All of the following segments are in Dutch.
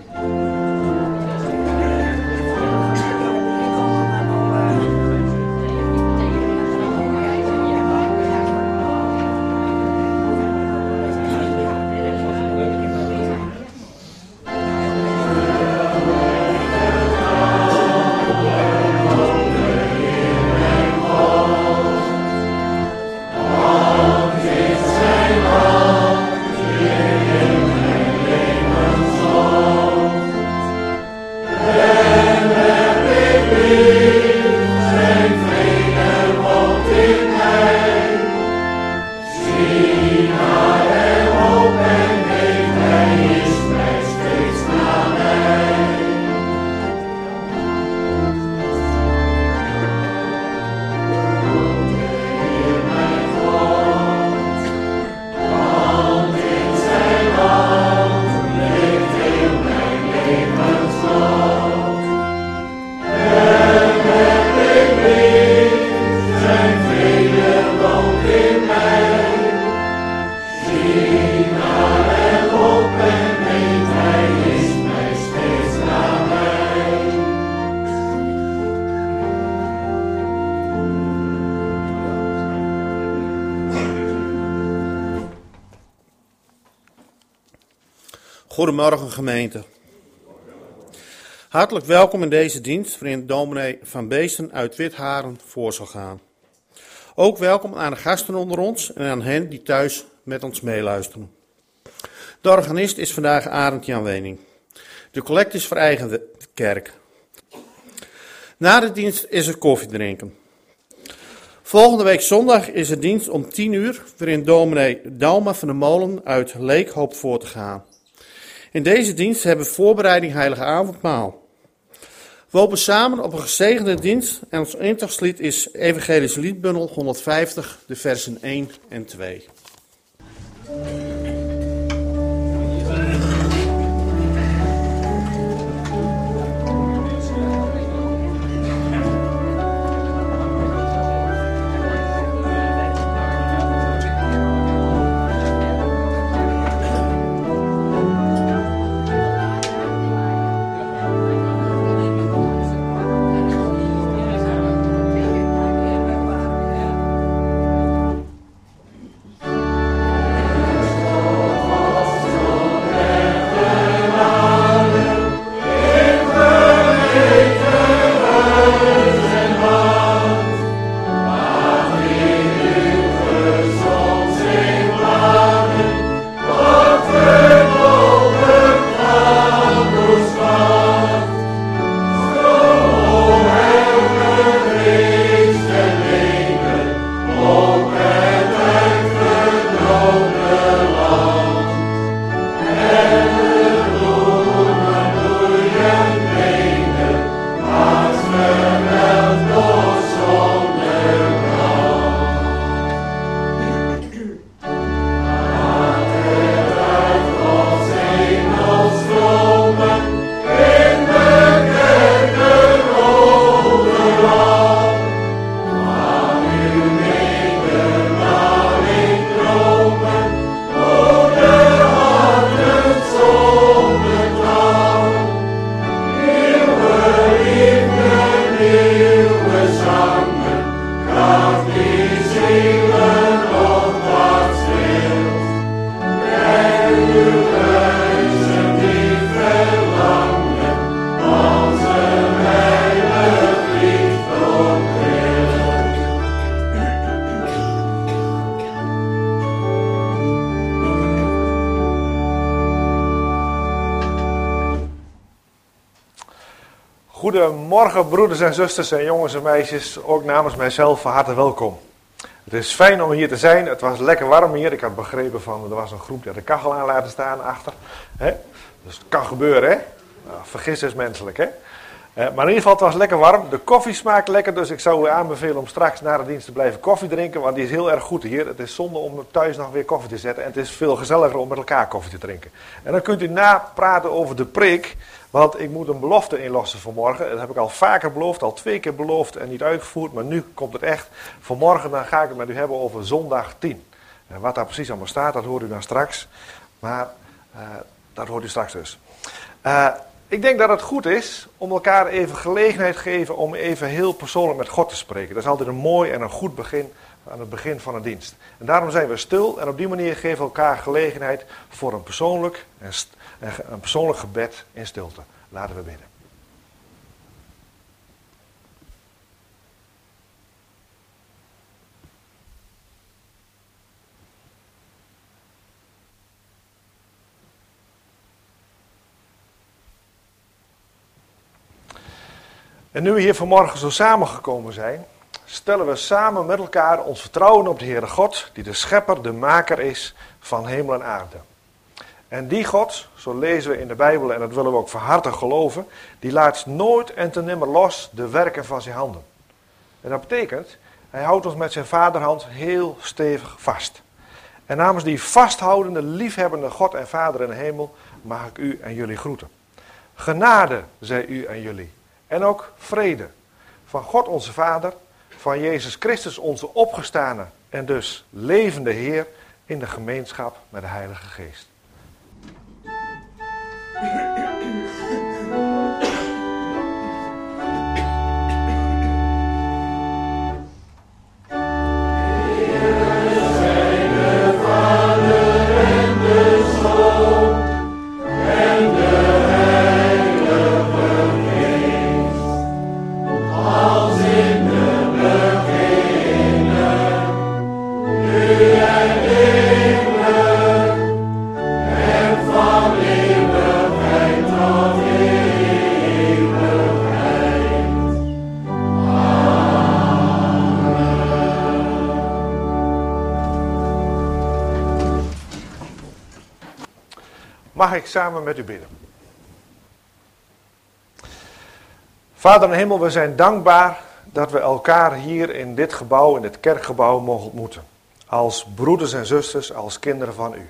Goedemorgen gemeente. Hartelijk welkom in deze dienst waarin dominee Van Beesten uit Witharen voor zal gaan. Ook welkom aan de gasten onder ons en aan hen die thuis met ons meeluisteren. De organist is vandaag Arend Jan Wening. De collect is voor eigen kerk. Na de dienst is er koffie drinken. Volgende week zondag is er dienst om 10 uur waarin dominee Dalma van der Molen uit Leek hoopt voor te gaan. In deze dienst hebben we voorbereiding Heilige Avondmaal. We hopen samen op een gezegende dienst en ons intochtlied is Evangelisch Liedbundel 150, de versen 1 en 2. Goedemorgen broeders en zusters en jongens en meisjes, ook namens mijzelf van harte welkom. Het is fijn om hier te zijn, het was lekker warm hier. Ik had begrepen van, er was een groep die had de kachel aan laten staan achter. Dus het kan gebeuren, hè? Nou, vergis is menselijk, hè? Maar in ieder geval, het was lekker warm. De koffie smaakt lekker, dus ik zou u aanbevelen om straks na de dienst te blijven koffie drinken. Want die is heel erg goed hier. Het is zonde om thuis nog weer koffie te zetten. En het is veel gezelliger om met elkaar koffie te drinken. En dan kunt u napraten over de preek. Want ik moet een belofte inlossen voor morgen. Dat heb ik al vaker beloofd, al 2 keer beloofd en niet uitgevoerd. Maar nu komt het echt. Vanmorgen dan ga ik het met u hebben over zondag 10. En wat daar precies allemaal staat, dat hoort u dan straks. Maar Dat hoort u straks dus. Ik denk dat het goed is om elkaar even gelegenheid te geven om even heel persoonlijk met God te spreken. Dat is altijd een mooi en een goed begin aan het begin van een dienst. En daarom zijn we stil en op die manier geven we elkaar gelegenheid voor een persoonlijk gebed in stilte. Laten we bidden. En nu we hier vanmorgen zo samengekomen zijn, stellen we samen met elkaar ons vertrouwen op de Heere God, die de schepper, de maker is van hemel en aarde. En die God, zo lezen we in de Bijbel en dat willen we ook van harte geloven, die laat nooit en te nimmer los de werken van zijn handen. En dat betekent, hij houdt ons met zijn vaderhand heel stevig vast. En namens die vasthoudende, liefhebbende God en Vader in de hemel mag ik u en jullie groeten. Genade, zij u en jullie. En ook vrede van God onze Vader, van Jezus Christus onze opgestane en dus levende Heer in de gemeenschap met de Heilige Geest. Mag ik samen met u bidden. Vader in de hemel, we zijn dankbaar dat we elkaar hier in dit gebouw, in dit kerkgebouw, mogen ontmoeten. Als broeders en zusters, als kinderen van u.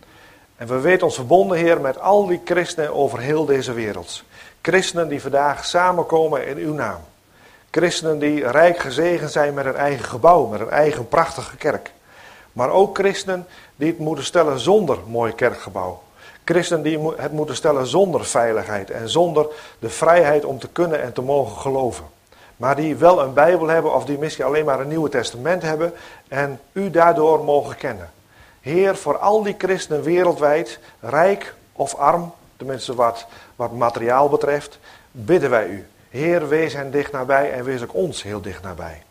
En we weten ons verbonden, Heer, met al die christenen over heel deze wereld. Christenen die vandaag samenkomen in uw naam. Christenen die rijk gezegend zijn met een eigen gebouw, met een eigen prachtige kerk. Maar ook christenen die het moeten stellen zonder mooi kerkgebouw. Christenen die het moeten stellen zonder veiligheid en zonder de vrijheid om te kunnen en te mogen geloven. Maar die wel een Bijbel hebben of die misschien alleen maar een Nieuwe Testament hebben en u daardoor mogen kennen. Heer, voor al die christenen wereldwijd, rijk of arm, tenminste wat materiaal betreft, bidden wij u. Heer, wees hen dicht nabij en wees ook ons heel dicht nabij.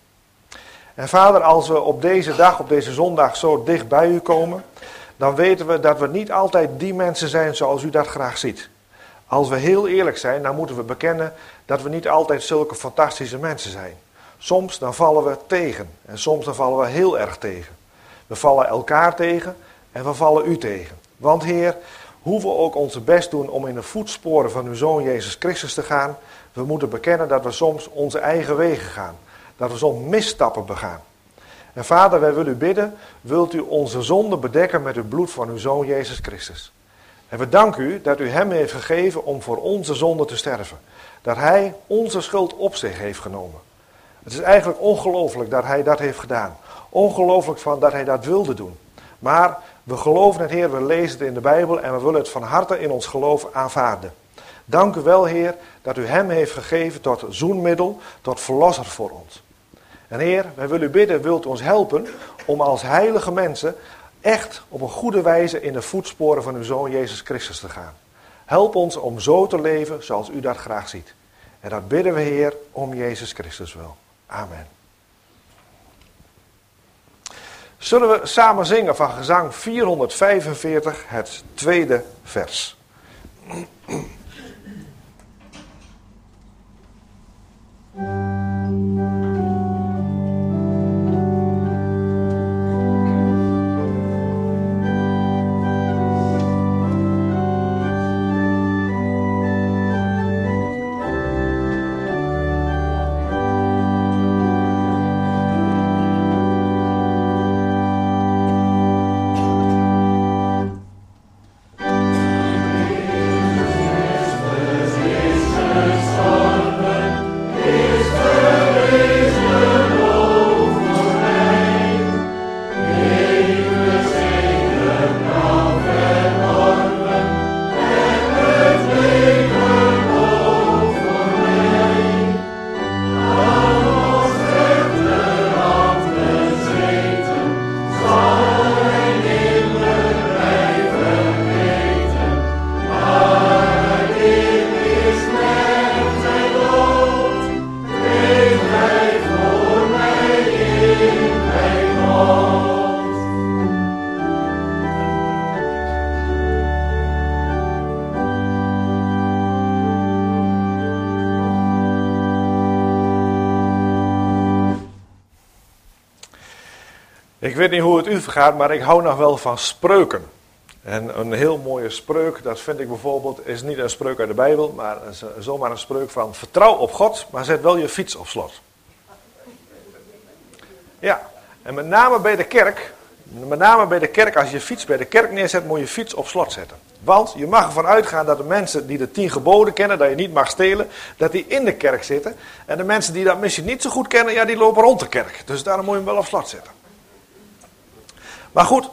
En Vader, als we op deze dag, op deze zondag zo dicht bij u komen, dan weten we dat we niet altijd die mensen zijn zoals u dat graag ziet. Als we heel eerlijk zijn, dan moeten we bekennen dat we niet altijd zulke fantastische mensen zijn. Soms dan vallen we tegen en soms dan vallen we heel erg tegen. We vallen elkaar tegen en we vallen u tegen. Want Heer, hoe we ook onze best doen om in de voetsporen van uw Zoon Jezus Christus te gaan, we moeten bekennen dat we soms onze eigen wegen gaan. Dat we soms misstappen begaan. En Vader, wij willen u bidden, wilt u onze zonde bedekken met het bloed van uw Zoon Jezus Christus. En we danken u dat u hem heeft gegeven om voor onze zonde te sterven. Dat hij onze schuld op zich heeft genomen. Het is eigenlijk ongelooflijk dat hij dat heeft gedaan. Ongelooflijk dat hij dat wilde doen. Maar we geloven het, Heer, we lezen het in de Bijbel en we willen het van harte in ons geloof aanvaarden. Dank u wel, Heer, dat u hem heeft gegeven tot zoenmiddel, tot verlosser voor ons. En Heer, wij willen u bidden, wilt u ons helpen om als heilige mensen echt op een goede wijze in de voetsporen van uw Zoon Jezus Christus te gaan. Help ons om zo te leven zoals u dat graag ziet. En dat bidden we, Heer, om Jezus Christus wil. Amen. Zullen we samen zingen van gezang 445, het tweede vers. Ik weet niet hoe het u vergaat, maar ik hou nog wel van spreuken. En een heel mooie spreuk, dat vind ik bijvoorbeeld, is niet een spreuk uit de Bijbel, maar zomaar een spreuk van: vertrouw op God, maar zet wel je fiets op slot. Ja, en met name bij de kerk, als je je fiets bij de kerk neerzet, moet je fiets op slot zetten. Want je mag ervan uitgaan dat de mensen die de 10 geboden kennen, dat je niet mag stelen, dat die in de kerk zitten. En de mensen die dat misschien niet zo goed kennen, ja, die lopen rond de kerk. Dus daarom moet je hem wel op slot zetten. Maar goed,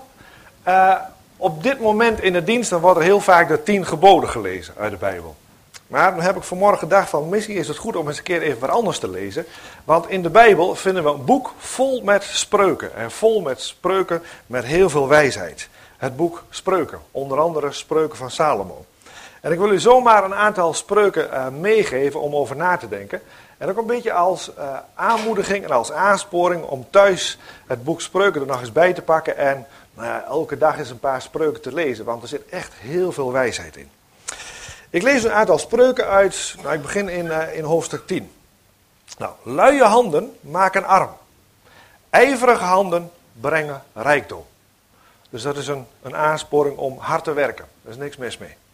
op dit moment in de dienst dan wordt er heel vaak de 10 geboden gelezen uit de Bijbel. Maar dan heb ik vanmorgen gedacht van, misschien is het goed om eens een keer even wat anders te lezen. Want in de Bijbel vinden we een boek vol met spreuken. En vol met spreuken met heel veel wijsheid. Het boek Spreuken, onder andere Spreuken van Salomo. En ik wil u zomaar een aantal spreuken meegeven om over na te denken. En ook een beetje als aanmoediging en als aansporing om thuis het boek Spreuken er nog eens bij te pakken. En elke dag eens een paar spreuken te lezen, want er zit echt heel veel wijsheid in. Ik lees een aantal spreuken uit, ik begin in hoofdstuk 10. Nou, luie handen maken arm. Ijverige handen brengen rijkdom. Dus dat is een aansporing om hard te werken. Er is niks mis mee.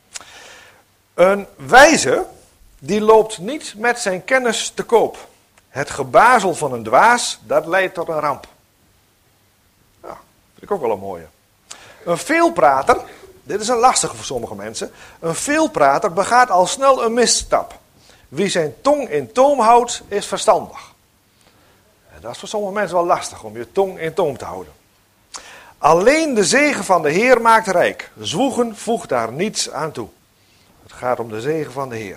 Een wijze, die loopt niet met zijn kennis te koop. Het gebazel van een dwaas, dat leidt tot een ramp. Ja, vind ik ook wel een mooie. Een veelprater, dit is een lastige voor sommige mensen. Een veelprater begaat al snel een misstap. Wie zijn tong in toom houdt, is verstandig. En dat is voor sommige mensen wel lastig, om je tong in toom te houden. Alleen de zegen van de Heer maakt rijk. Zwoegen voegt daar niets aan toe. Het gaat om de zegen van de Heer.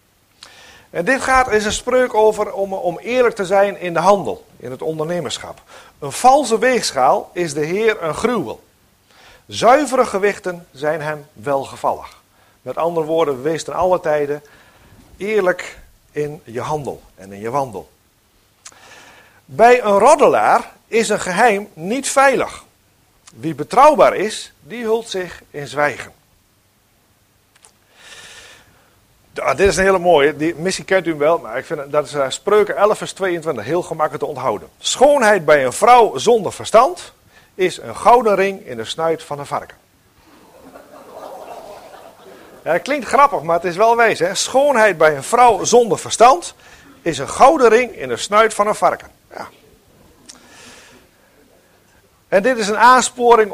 En dit is een spreuk over om eerlijk te zijn in de handel, in het ondernemerschap. Een valse weegschaal is de Heer een gruwel. Zuivere gewichten zijn hem welgevallig. Met andere woorden, wees ten alle tijden eerlijk in je handel en in je wandel. Bij een roddelaar is een geheim niet veilig. Wie betrouwbaar is, die hult zich in zwijgen. Dit is een hele mooie, misschien kent u hem wel, maar ik vind dat is Spreuken 11 vers 22, heel gemakkelijk te onthouden. Schoonheid bij een vrouw zonder verstand is een gouden ring in de snuit van een varken. Ja, het klinkt grappig, maar het is wel wijs, hè? Schoonheid bij een vrouw zonder verstand is een gouden ring in de snuit van een varken. Ja. En dit is een aansporing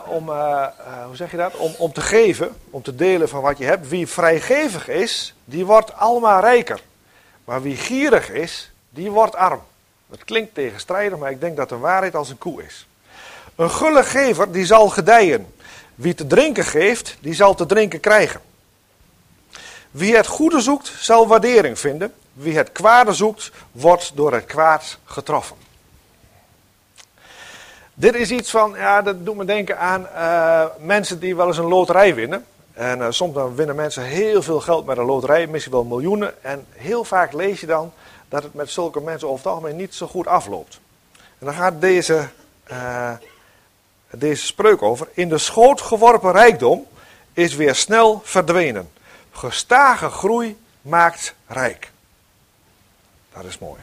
om te geven, om te delen van wat je hebt. Wie vrijgevig is, die wordt almaar rijker. Maar wie gierig is, die wordt arm. Dat klinkt tegenstrijdig, maar ik denk dat de waarheid als een koe is. Een gulle gever, die zal gedijen. Wie te drinken geeft, die zal te drinken krijgen. Wie het goede zoekt, zal waardering vinden. Wie het kwade zoekt, wordt door het kwaad getroffen. Dit is iets van, ja, dat doet me denken aan mensen die wel eens een loterij winnen. En soms dan winnen mensen heel veel geld met een loterij, misschien wel miljoenen. En heel vaak lees je dan dat het met zulke mensen over het algemeen niet zo goed afloopt. En dan gaat deze spreuk over. In de schoot geworpen rijkdom is weer snel verdwenen. Gestage groei maakt rijk. Dat is mooi.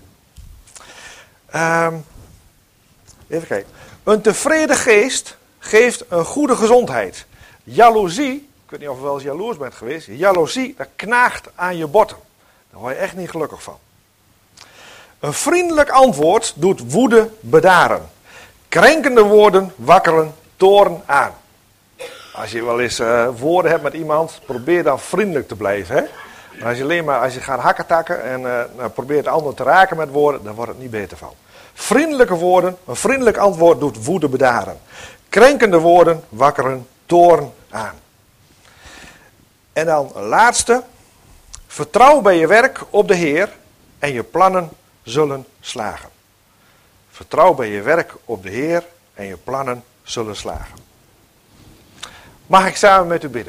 Even kijken. Een tevreden geest geeft een goede gezondheid. Jaloezie, ik weet niet of je wel eens jaloers bent geweest. Jaloezie, dat knaagt aan je botten. Daar word je echt niet gelukkig van. Een vriendelijk antwoord doet woede bedaren. Krenkende woorden wakkeren toorn aan. Als je wel eens woorden hebt met iemand, probeer dan vriendelijk te blijven. Hè? Maar als je gaat hakketakken en probeert de ander te raken met woorden, dan wordt het niet beter van. Vriendelijke woorden, een vriendelijk antwoord doet woede bedaren. Krenkende woorden wakkeren toorn aan. En dan een laatste. Vertrouw bij je werk op de Heer en je plannen zullen slagen. Vertrouw bij je werk op de Heer en je plannen zullen slagen. Mag ik samen met u bidden?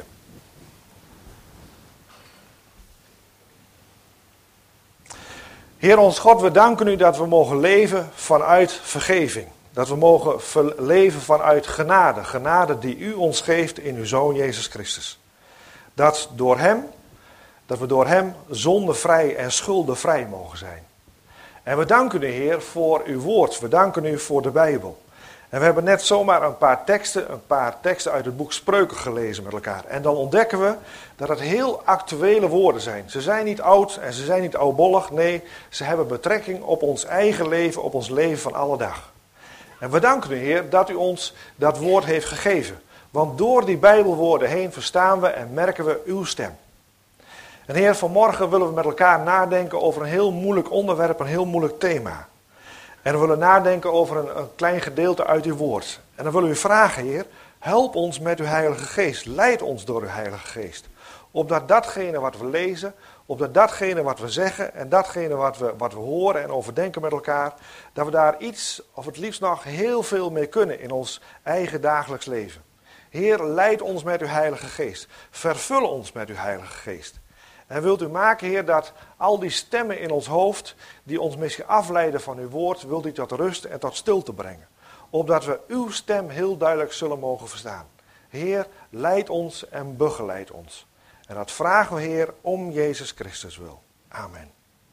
Heer ons God, we danken u dat we mogen leven vanuit vergeving. Dat we mogen leven vanuit genade. Genade die u ons geeft in uw Zoon Jezus Christus. Dat we door hem zondevrij en schuldenvrij mogen zijn. En we danken u, Heer, voor uw woord. We danken u voor de Bijbel. En we hebben net zomaar een paar teksten uit het boek Spreuken gelezen met elkaar. En dan ontdekken we dat het heel actuele woorden zijn. Ze zijn niet oud en ze zijn niet oudbollig. Nee, ze hebben betrekking op ons eigen leven, op ons leven van alle dag. En we danken u, Heer, dat u ons dat woord heeft gegeven. Want door die Bijbelwoorden heen verstaan we en merken we uw stem. En Heer, vanmorgen willen we met elkaar nadenken over een heel moeilijk onderwerp, een heel moeilijk thema. En we willen nadenken over een klein gedeelte uit uw woord. En dan willen we u vragen, Heer, help ons met uw Heilige Geest. Leid ons door uw Heilige Geest. Opdat datgene wat we lezen, opdat datgene wat we zeggen en datgene wat we horen en overdenken met elkaar, dat we daar iets, of het liefst nog heel veel mee kunnen in ons eigen dagelijks leven. Heer, leid ons met uw Heilige Geest. Vervul ons met uw Heilige Geest. En wilt u maken, Heer, dat al die stemmen in ons hoofd, die ons misschien afleiden van uw woord, wilt u tot rust en tot stilte brengen. Opdat we uw stem heel duidelijk zullen mogen verstaan. Heer, leid ons en begeleid ons. En dat vragen we, Heer, om Jezus Christus wil. Amen.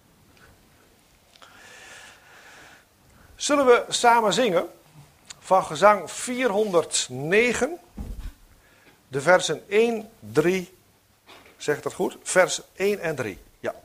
Zullen we samen zingen van gezang 409, de versen 1, 3, zeg ik dat goed? Vers 1 en 3. Ja.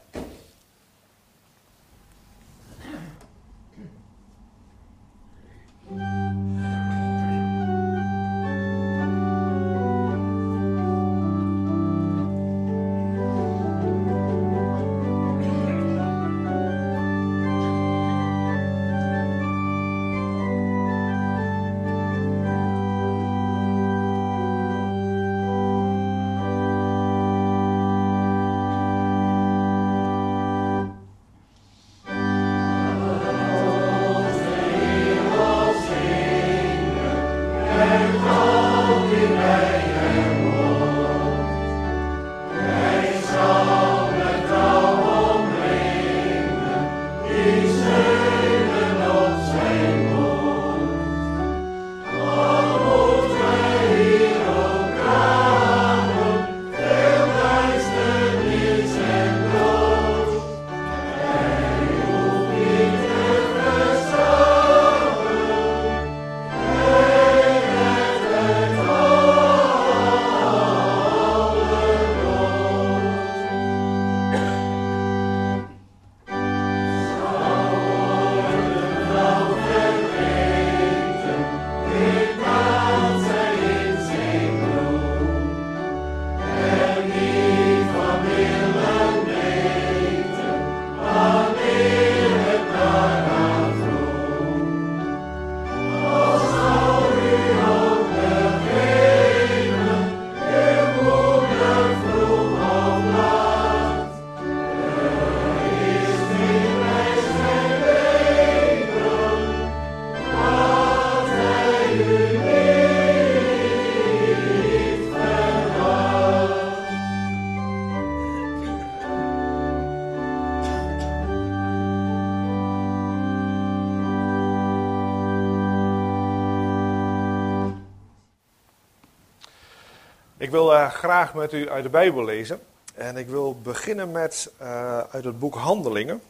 Ik wil graag met u uit de Bijbel lezen. En ik wil beginnen met uit het boek Handelingen.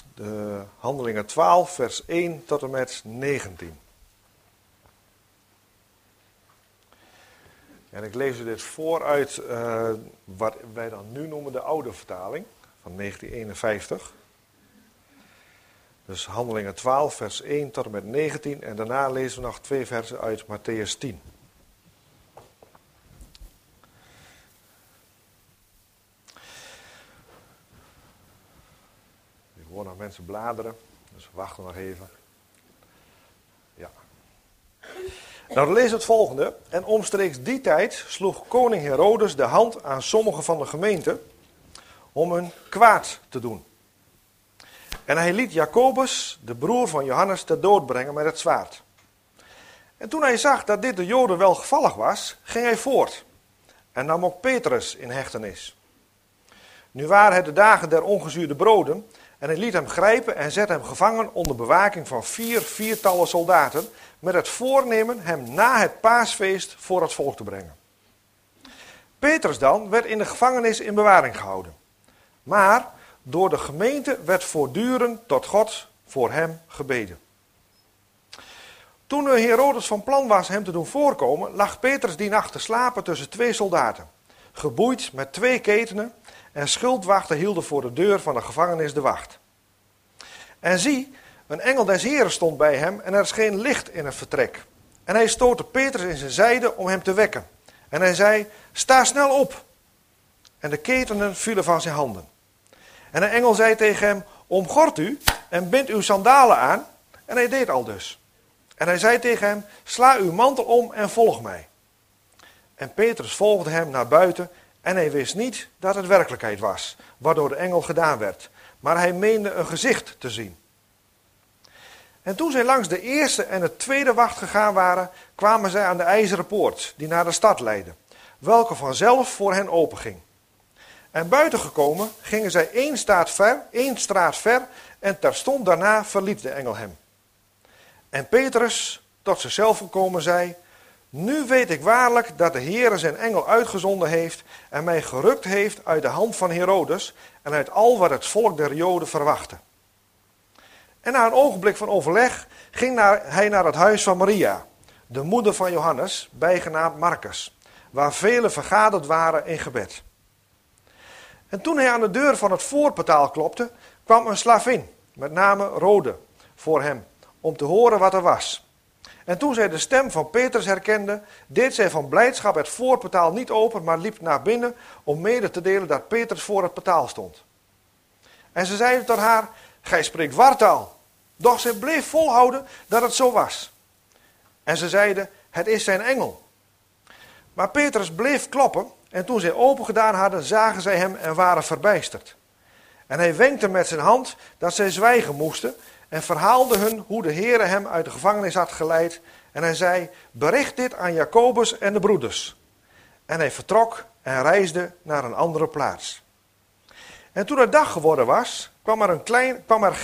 De Handelingen 12, vers 1 tot en met 19. En ik lees u dit voor uit wat wij dan nu noemen de oude vertaling van 1951. Dus Handelingen 12, vers 1 tot en met 19. En daarna lezen we nog 2 versen uit Mattheüs 10. Ik hoor nog mensen bladeren, dus we wachten nog even. Ja. Nou, dan lezen we het volgende. En omstreeks die tijd sloeg koning Herodes de hand aan sommigen van de gemeente om hun kwaad te doen. En hij liet Jacobus, de broer van Johannes, ter dood brengen met het zwaard. En toen hij zag dat dit de Joden welgevallig was, ging hij voort en nam ook Petrus in hechtenis. Nu waren het de dagen der ongezuurde broden en hij liet hem grijpen en zette hem gevangen onder bewaking van 4 soldaten met het voornemen hem na het paasfeest voor het volk te brengen. Petrus dan werd in de gevangenis in bewaring gehouden. Maar door de gemeente werd voortdurend tot God voor hem gebeden. Toen Herodes van plan was hem te doen voorkomen, lag Petrus die nacht te slapen tussen 2 soldaten, geboeid met 2 ketenen, en schildwachten hielden voor de deur van de gevangenis de wacht. En zie, een engel des Heren stond bij hem en er scheen licht in het vertrek. En hij stootte Petrus in zijn zijde om hem te wekken. En hij zei, sta snel op. En de ketenen vielen van zijn handen. En de engel zei tegen hem, omgord u en bind uw sandalen aan. En hij deed al dus. En hij zei tegen hem, sla uw mantel om en volg mij. En Petrus volgde hem naar buiten en hij wist niet dat het werkelijkheid was, waardoor de engel gedaan werd. Maar hij meende een gezicht te zien. En toen zij langs de eerste en de tweede wacht gegaan waren, kwamen zij aan de ijzeren poort, die naar de stad leidde, welke vanzelf voor hen openging. En buiten gekomen gingen zij 1 straat ver en terstond daarna verliet de engel hem. En Petrus, tot zichzelf gekomen, zei, nu weet ik waarlijk dat de Heere zijn engel uitgezonden heeft en mij gerukt heeft uit de hand van Herodes en uit al wat het volk der Joden verwachtte. En na een ogenblik van overleg ging hij naar het huis van Maria, de moeder van Johannes, bijgenaamd Marcus, waar velen vergaderd waren in gebed. En toen hij aan de deur van het voorportaal klopte, kwam een slavin, met name Rode, voor hem, om te horen wat er was. En toen zij de stem van Petrus herkende, deed zij van blijdschap het voorportaal niet open, maar liep naar binnen om mede te delen dat Petrus voor het portaal stond. En ze zeiden tot haar, gij spreekt wartaal. Doch zij bleef volhouden dat het zo was. En ze zeiden, het is zijn engel. Maar Petrus bleef kloppen en toen zij open gedaan hadden, zagen zij hem en waren verbijsterd. En hij wenkte met zijn hand dat zij zwijgen moesten en verhaalde hun hoe de Heere hem uit de gevangenis had geleid. En hij zei, bericht dit aan Jacobus en de broeders. En hij vertrok en reisde naar een andere plaats. En toen het dag geworden was, kwam er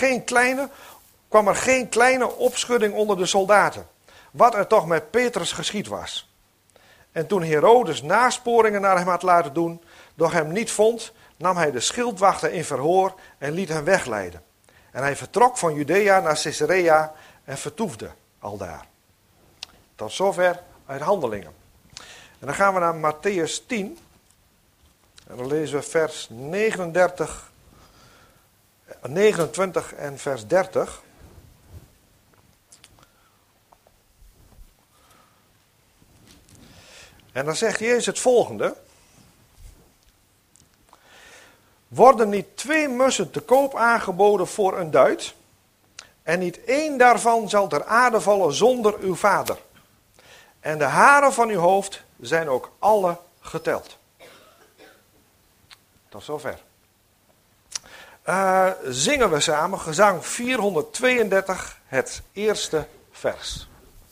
geen kleine opschudding onder de soldaten, wat er toch met Petrus geschied was. En toen Herodes nasporingen naar hem had laten doen, doch hem niet vond, nam hij de schildwachten in verhoor en liet hem wegleiden. En hij vertrok van Judea naar Caesarea en vertoefde aldaar. Tot zover uit Handelingen. En dan gaan we naar Mattheüs 10. En dan lezen we vers 29 en vers 30. En dan zegt Jezus het volgende. Worden niet 2 mussen te koop aangeboden voor een duit? En niet 1 daarvan zal ter aarde vallen zonder uw vader. En de haren van uw hoofd zijn ook alle geteld. Tot zover. Zingen we samen gezang 432, het eerste vers.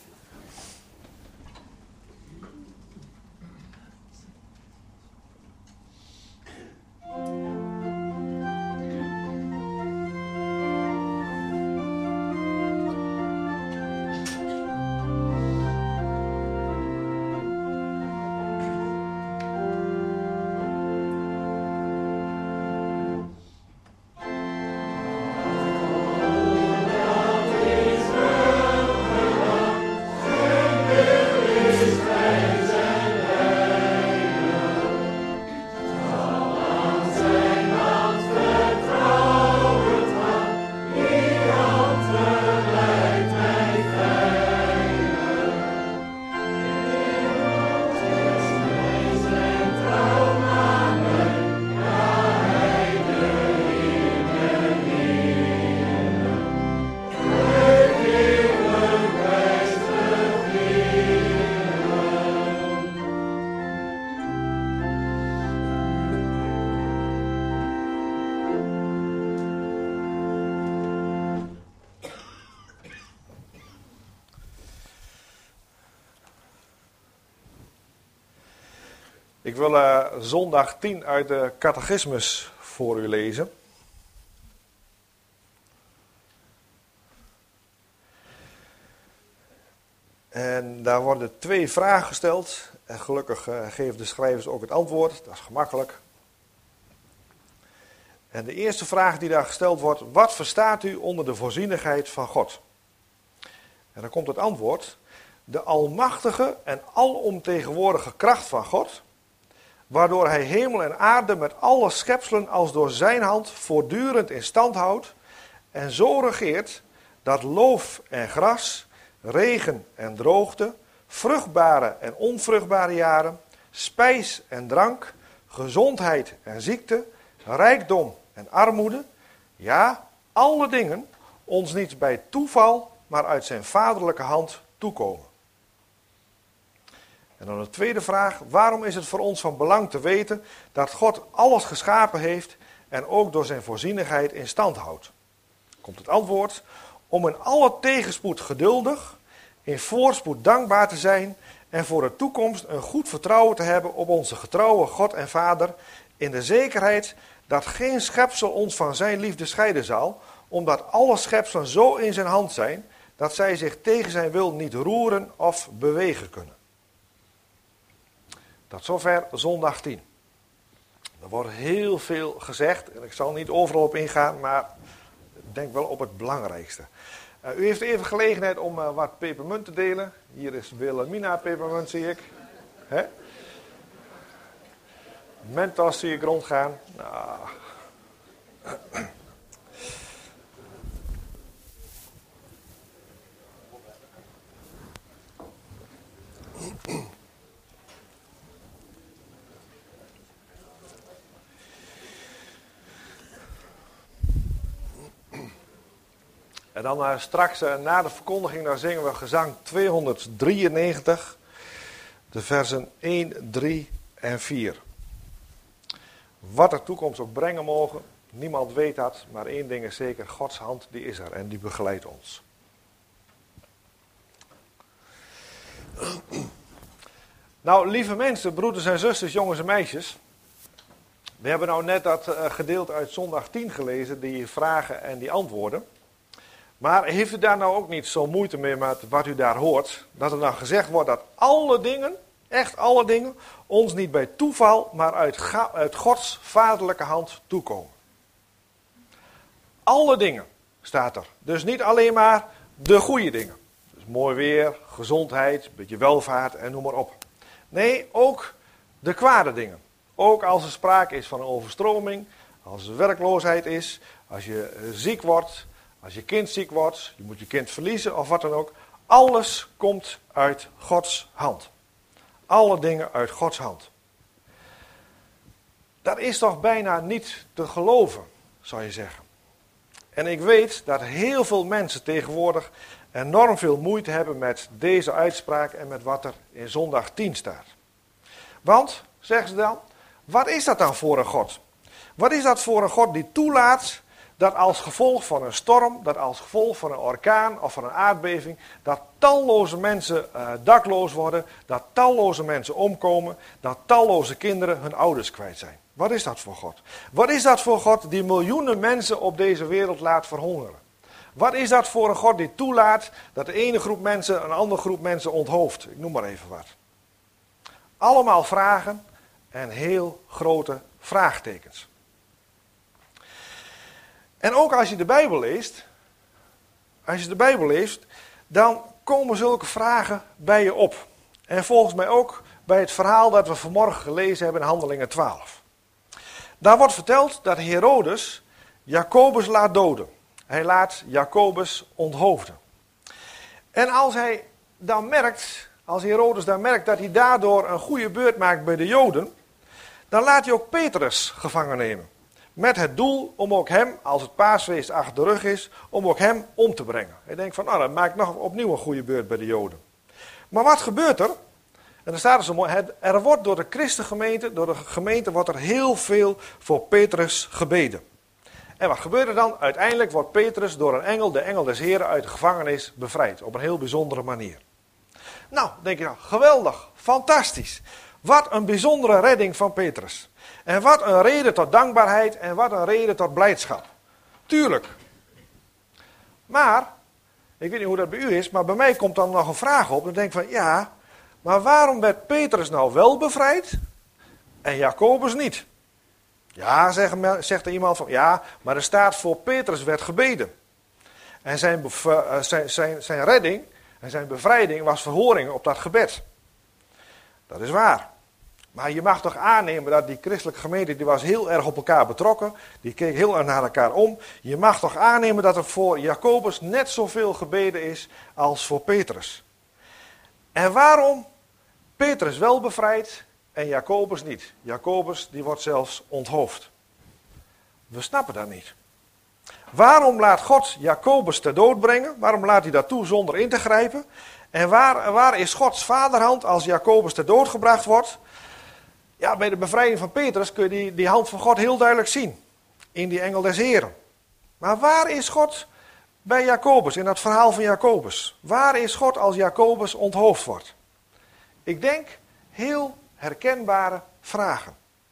Ik wil zondag 10 uit de catechismus voor u lezen. En daar worden 2 vragen gesteld. En gelukkig geven de schrijvers ook het antwoord. Dat is gemakkelijk. En de eerste vraag die daar gesteld wordt. Wat verstaat u onder de voorzienigheid van God? En dan komt het antwoord. De almachtige en alomtegenwoordige kracht van God, waardoor hij hemel en aarde met alle schepselen als door zijn hand voortdurend in stand houdt en zo regeert dat loof en gras, regen en droogte, vruchtbare en onvruchtbare jaren, spijs en drank, gezondheid en ziekte, rijkdom en armoede, ja, alle dingen ons niet bij toeval, maar uit zijn vaderlijke hand toekomen. En dan de tweede vraag, waarom is het voor ons van belang te weten dat God alles geschapen heeft en ook door zijn voorzienigheid in stand houdt? Komt het antwoord, om in alle tegenspoed geduldig, in voorspoed dankbaar te zijn en voor de toekomst een goed vertrouwen te hebben op onze getrouwe God en Vader, in de zekerheid dat geen schepsel ons van zijn liefde scheiden zal, omdat alle schepselen zo in zijn hand zijn, dat zij zich tegen zijn wil niet roeren of bewegen kunnen. Tot zover zondag 10. Er wordt heel veel gezegd en ik zal niet overal op ingaan, maar ik denk wel op het belangrijkste. U heeft even gelegenheid om wat pepermunt te delen. Hier is Wilhelmina pepermunt, zie ik. Hè? Mentos zie ik rondgaan. Nou. En dan straks na de verkondiging, dan zingen we gezang 293, de versen 1, 3 en 4. Wat de toekomst ook brengen mogen, niemand weet dat, maar één ding is zeker, Gods hand die is er en die begeleidt ons. Nou, lieve mensen, broeders en zusters, jongens en meisjes. We hebben nou net dat gedeelte uit zondag 10 gelezen, die vragen en die antwoorden. Maar heeft u daar nou ook niet zo moeite mee met wat u daar hoort? Dat er dan gezegd wordt dat alle dingen, echt alle dingen, ons niet bij toeval, maar uit Gods vaderlijke hand toekomen. Alle dingen staat er. Dus niet alleen maar de goede dingen. Dus mooi weer, gezondheid, een beetje welvaart en noem maar op. Nee, ook de kwade dingen. Ook als er sprake is van een overstroming, als er werkloosheid is, als je ziek wordt, als je kind ziek wordt, je moet je kind verliezen of wat dan ook. Alles komt uit Gods hand. Alle dingen uit Gods hand. Dat is toch bijna niet te geloven, zou je zeggen. En ik weet dat heel veel mensen tegenwoordig enorm veel moeite hebben met deze uitspraak en met wat er in zondag 10 staat. Want, zeggen ze dan, wat is dat dan voor een God? Wat is dat voor een God die toelaat dat als gevolg van een storm, dat als gevolg van een orkaan of van een aardbeving, dat talloze mensen dakloos worden, dat talloze mensen omkomen, dat talloze kinderen hun ouders kwijt zijn? Wat is dat voor God? Wat is dat voor God die miljoenen mensen op deze wereld laat verhongeren? Wat is dat voor een God die toelaat dat de ene groep mensen een andere groep mensen onthoofdt? Ik noem maar even wat. Allemaal vragen en heel grote vraagtekens. En ook als je de Bijbel leest, dan komen zulke vragen bij je op. En volgens mij ook bij het verhaal dat we vanmorgen gelezen hebben in Handelingen 12. Daar wordt verteld dat Herodes Jacobus laat doden. Hij laat Jacobus onthoofden. En als Herodes dan merkt dat hij daardoor een goede beurt maakt bij de Joden, dan laat hij ook Petrus gevangen nemen. Met het doel om ook hem, als het paasfeest achter de rug is, om ook hem om te brengen. Hij denkt van, nou, dan maak ik nog opnieuw een goede beurt bij de Joden. Maar wat gebeurt er? En dan staat er zo mooi, er wordt door de christengemeente, door de gemeente wordt er heel veel voor Petrus gebeden. En wat gebeurt er dan? Uiteindelijk wordt Petrus door een engel, de engel des Heren, uit de gevangenis bevrijd. Op een heel bijzondere manier. Nou, denk je nou, geweldig, fantastisch. Wat een bijzondere redding van Petrus. En wat een reden tot dankbaarheid en wat een reden tot blijdschap. Tuurlijk. Maar, ik weet niet hoe dat bij u is, maar bij mij komt dan nog een vraag op. Dan denk ik van, ja, maar waarom werd Petrus nou wel bevrijd en Jacobus niet? Ja, zegt er iemand van, ja, maar er staat voor Petrus werd gebeden. En zijn redding, En zijn bevrijding was verhoring op dat gebed. Dat is waar. Maar je mag toch aannemen dat die christelijke gemeente, die was heel erg op elkaar betrokken. Die keek heel erg naar elkaar om. Je mag toch aannemen dat er voor Jacobus net zoveel gebeden is als voor Petrus. En waarom Petrus wel bevrijd en Jacobus niet? Jacobus die wordt zelfs onthoofd. We snappen dat niet. Waarom laat God Jacobus ter dood brengen? Waarom laat hij dat toe zonder in te grijpen? En waar is Gods vaderhand als Jacobus ter dood gebracht wordt? Ja, bij de bevrijding van Petrus kun je die hand van God heel duidelijk zien. In die engel des Heren. Maar waar is God bij Jacobus, in dat verhaal van Jacobus? Waar is God als Jacobus onthoofd wordt? Ik denk heel herkenbare vragen.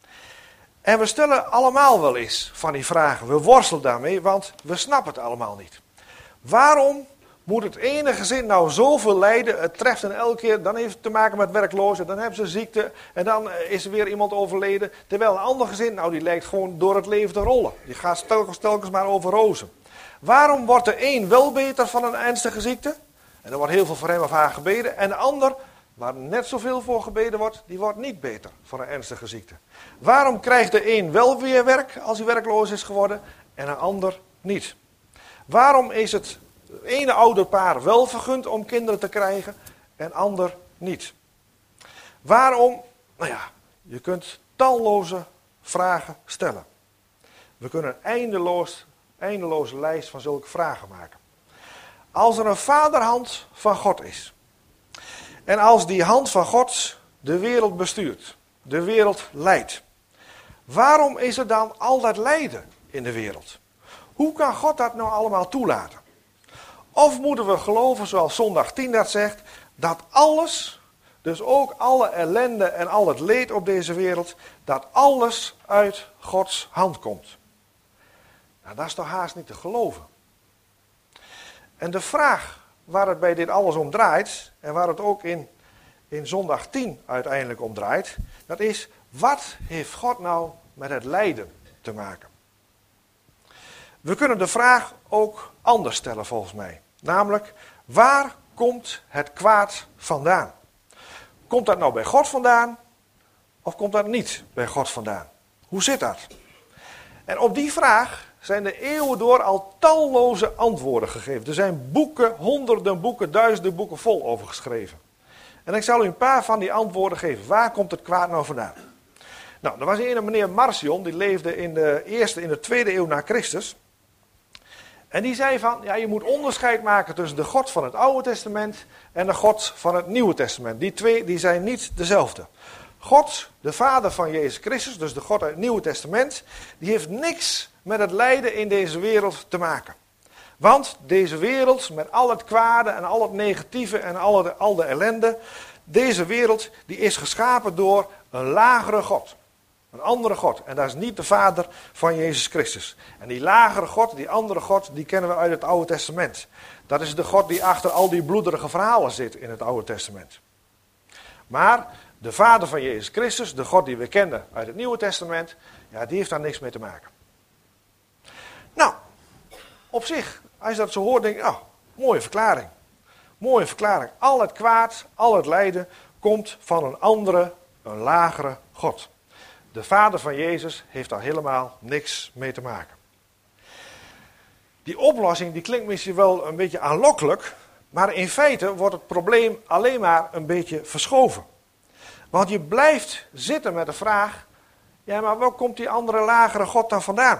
En we stellen allemaal wel eens van die vragen. We worstelen daarmee, want we snappen het allemaal niet. Waarom moet het ene gezin nou zoveel lijden? Het treft hen elke keer, dan heeft het te maken met werkloosheid, dan hebben ze ziekte en dan is er weer iemand overleden. Terwijl een ander gezin, nou die lijkt gewoon door het leven te rollen. Die gaat telkens maar over rozen. Waarom wordt de een wel beter van een ernstige ziekte? En er wordt heel veel voor hem of haar gebeden. En de ander, waar net zoveel voor gebeden wordt, die wordt niet beter van een ernstige ziekte. Waarom krijgt de een wel weer werk als hij werkloos is geworden en een ander niet? Waarom is het ene ouderpaar wel vergund om kinderen te krijgen en ander niet? Waarom? Nou ja, je kunt talloze vragen stellen. We kunnen een eindeloze lijst van zulke vragen maken. Als er een vaderhand van God is, en als die hand van God de wereld bestuurt, de wereld leidt, waarom is er dan al dat lijden in de wereld? Hoe kan God dat nou allemaal toelaten? Of moeten we geloven, zoals zondag 10 dat zegt, dat alles, dus ook alle ellende en al het leed op deze wereld, dat alles uit Gods hand komt? Nou, dat is toch haast niet te geloven. En de vraag waar het bij dit alles om draait, en waar het ook in zondag 10 uiteindelijk om draait, dat is, wat heeft God nou met het lijden te maken? We kunnen de vraag ook anders stellen volgens mij. Namelijk, waar komt het kwaad vandaan? Komt dat nou bij God vandaan? Of komt dat niet bij God vandaan? Hoe zit dat? En op die vraag zijn de eeuwen door al talloze antwoorden gegeven. Er zijn boeken, honderden boeken, duizenden boeken vol over geschreven. En ik zal u een paar van die antwoorden geven. Waar komt het kwaad nou vandaan? Nou, er was een meneer Marcion, die leefde in de tweede eeuw na Christus. En die zei van, ja, je moet onderscheid maken tussen de God van het Oude Testament en de God van het Nieuwe Testament. Die twee die zijn niet dezelfde. God, de Vader van Jezus Christus, dus de God uit het Nieuwe Testament, die heeft niks met het lijden in deze wereld te maken. Want deze wereld, met al het kwade en al het negatieve en al de ellende, deze wereld die is geschapen door een lagere God. Een andere God. En dat is niet de Vader van Jezus Christus. En die lagere God, die andere God, die kennen we uit het Oude Testament. Dat is de God die achter al die bloederige verhalen zit in het Oude Testament. Maar de Vader van Jezus Christus, de God die we kennen uit het Nieuwe Testament, ja, die heeft daar niks mee te maken. Nou, op zich, als je dat zo hoort, denk je, oh, mooie verklaring. Mooie verklaring. Al het kwaad, al het lijden komt van een andere, een lagere God. De Vader van Jezus heeft daar helemaal niks mee te maken. Die oplossing die klinkt misschien wel een beetje aanlokkelijk, maar in feite wordt het probleem alleen maar een beetje verschoven. Want je blijft zitten met de vraag, ja, maar waar komt die andere lagere God dan vandaan?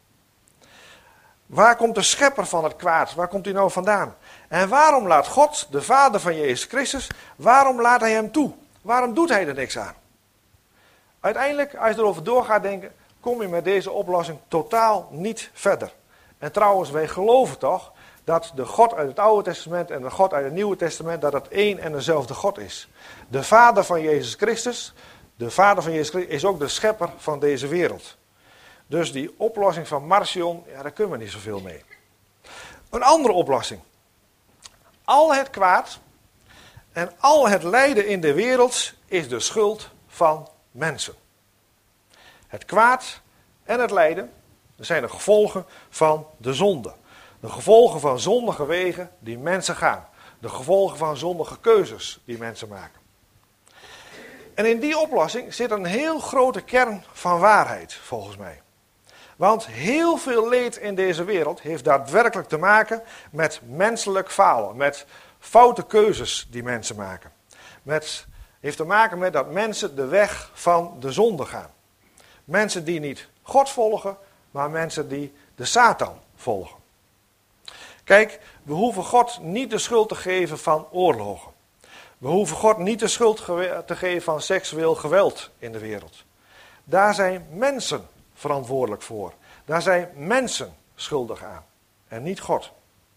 Waar komt de schepper van het kwaad? Waar komt hij nou vandaan? En waarom laat God, de Vader van Jezus Christus, waarom laat hij hem toe? Waarom doet hij er niks aan? Uiteindelijk, als je erover door gaat denken, kom je met deze oplossing totaal niet verder. En trouwens, wij geloven toch dat de God uit het Oude Testament en de God uit het Nieuwe Testament, dat het één en dezelfde God is. De Vader van Jezus Christus, is ook de schepper van deze wereld. Dus die oplossing van Marcion, ja, daar kunnen we niet zoveel mee. Een andere oplossing. Al het kwaad en al het lijden in de wereld is de schuld van mensen. Het kwaad en het lijden, dat zijn de gevolgen van de zonde. De gevolgen van zondige wegen die mensen gaan. De gevolgen van zondige keuzes die mensen maken. En in die oplossing zit een heel grote kern van waarheid, volgens mij. Want heel veel leed in deze wereld heeft daadwerkelijk te maken met menselijk falen. Met foute keuzes die mensen maken. Heeft te maken met dat mensen de weg van de zonde gaan. Mensen die niet God volgen, maar mensen die de Satan volgen. Kijk, we hoeven God niet de schuld te geven van oorlogen. We hoeven God niet de schuld te geven van seksueel geweld in de wereld. Daar zijn mensen verantwoordelijk voor. Daar zijn mensen schuldig aan. En niet God.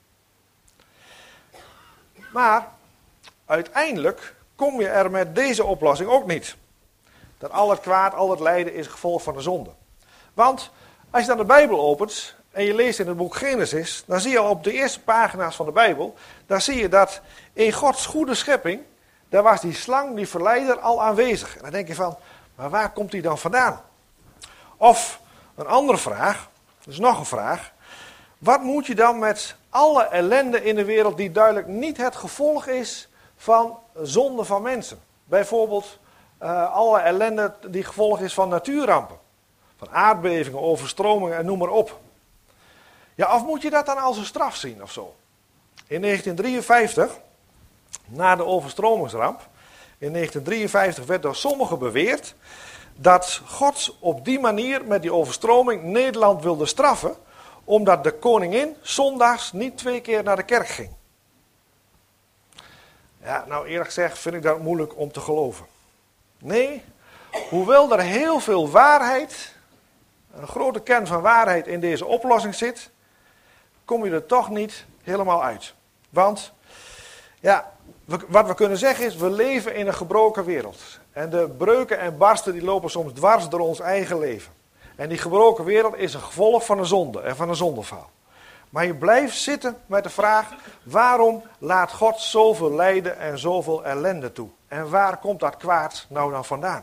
Maar uiteindelijk kom je er met deze oplossing ook niet. Dat al het kwaad, al het lijden is gevolg van de zonde. Want als je dan de Bijbel opent en je leest in het boek Genesis, dan zie je al op de eerste pagina's van de Bijbel, daar zie je dat in Gods goede schepping, daar was die slang, die verleider, al aanwezig. En dan denk je van, maar waar komt die dan vandaan? Of een andere vraag, dus nog een vraag. Wat moet je dan met alle ellende in de wereld die duidelijk niet het gevolg is van zonde van mensen? Bijvoorbeeld alle ellende die gevolg is van natuurrampen. Van aardbevingen, overstromingen en noem maar op. Ja, of moet je dat dan als een straf zien of zo? In 1953, na de overstromingsramp, in 1953 werd door sommigen beweerd dat God op die manier met die overstroming Nederland wilde straffen, omdat de koningin zondags niet 2 keer naar de kerk ging. Ja, nou eerlijk gezegd vind ik dat moeilijk om te geloven. Nee, hoewel er heel veel waarheid, een grote kern van waarheid in deze oplossing zit, kom je er toch niet helemaal uit. Want, ja, wat we kunnen zeggen is, we leven in een gebroken wereld. En de breuken en barsten die lopen soms dwars door ons eigen leven. En die gebroken wereld is een gevolg van de zonde en van een zondeval. Maar je blijft zitten met de vraag, waarom laat God zoveel lijden en zoveel ellende toe? En waar komt dat kwaad nou dan vandaan?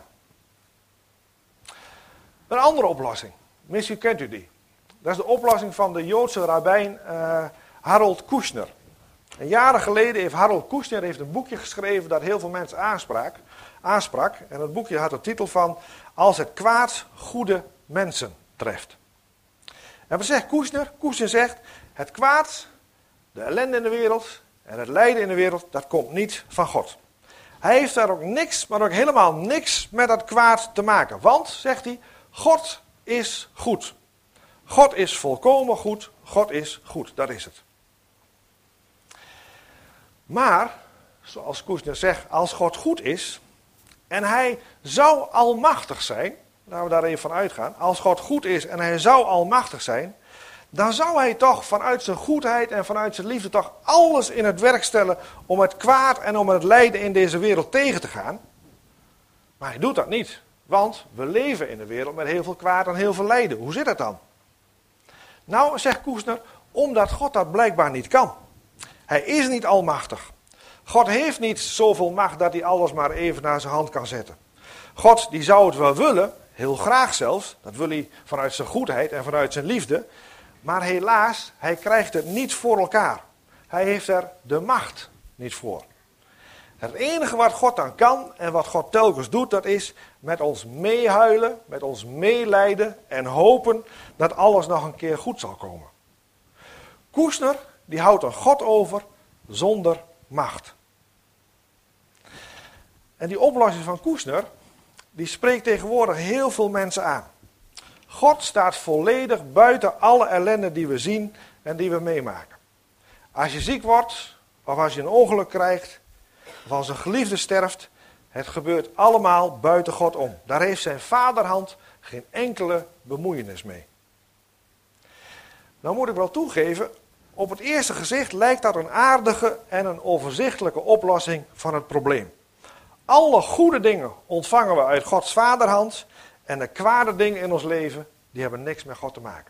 Een andere oplossing, misschien kent u die. Dat is de oplossing van de Joodse rabbijn Harold Kushner. En jaren geleden heeft Harold Kushner een boekje geschreven dat heel veel mensen aansprak. En dat boekje had de titel van Als het kwaad goede mensen treft. En wat zegt Kushner? Kushner zegt, het kwaad, de ellende in de wereld en het lijden in de wereld, dat komt niet van God. Hij heeft daar ook niks, maar ook helemaal niks met dat kwaad te maken. Want, zegt hij, God is goed. God is volkomen goed. God is goed, dat is het. Maar, zoals Kushner zegt, als God goed is en hij zou almachtig zijn, laten we daar even van uitgaan, als God goed is en hij zou almachtig zijn, dan zou hij toch vanuit zijn goedheid en vanuit zijn liefde toch alles in het werk stellen om het kwaad en om het lijden in deze wereld tegen te gaan. Maar hij doet dat niet, want we leven in een wereld met heel veel kwaad en heel veel lijden. Hoe zit dat dan? Nou, zegt Kushner, omdat God dat blijkbaar niet kan. Hij is niet almachtig. God heeft niet zoveel macht dat hij alles maar even naar zijn hand kan zetten. God die zou het wel willen, heel graag zelfs, dat wil hij vanuit zijn goedheid en vanuit zijn liefde. Maar helaas, hij krijgt het niet voor elkaar. Hij heeft er de macht niet voor. Het enige wat God dan kan en wat God telkens doet, dat is met ons meehuilen, met ons meelijden en hopen dat alles nog een keer goed zal komen. Kushner, die houdt een God over zonder macht. En die oplossing van Kushner, die spreekt tegenwoordig heel veel mensen aan. God staat volledig buiten alle ellende die we zien en die we meemaken. Als je ziek wordt, of als je een ongeluk krijgt, of als een geliefde sterft, het gebeurt allemaal buiten God om. Daar heeft zijn vaderhand geen enkele bemoeienis mee. Nou moet ik wel toegeven, op het eerste gezicht lijkt dat een aardige en een overzichtelijke oplossing van het probleem. Alle goede dingen ontvangen we uit Gods vaderhand en de kwade dingen in ons leven, die hebben niks met God te maken.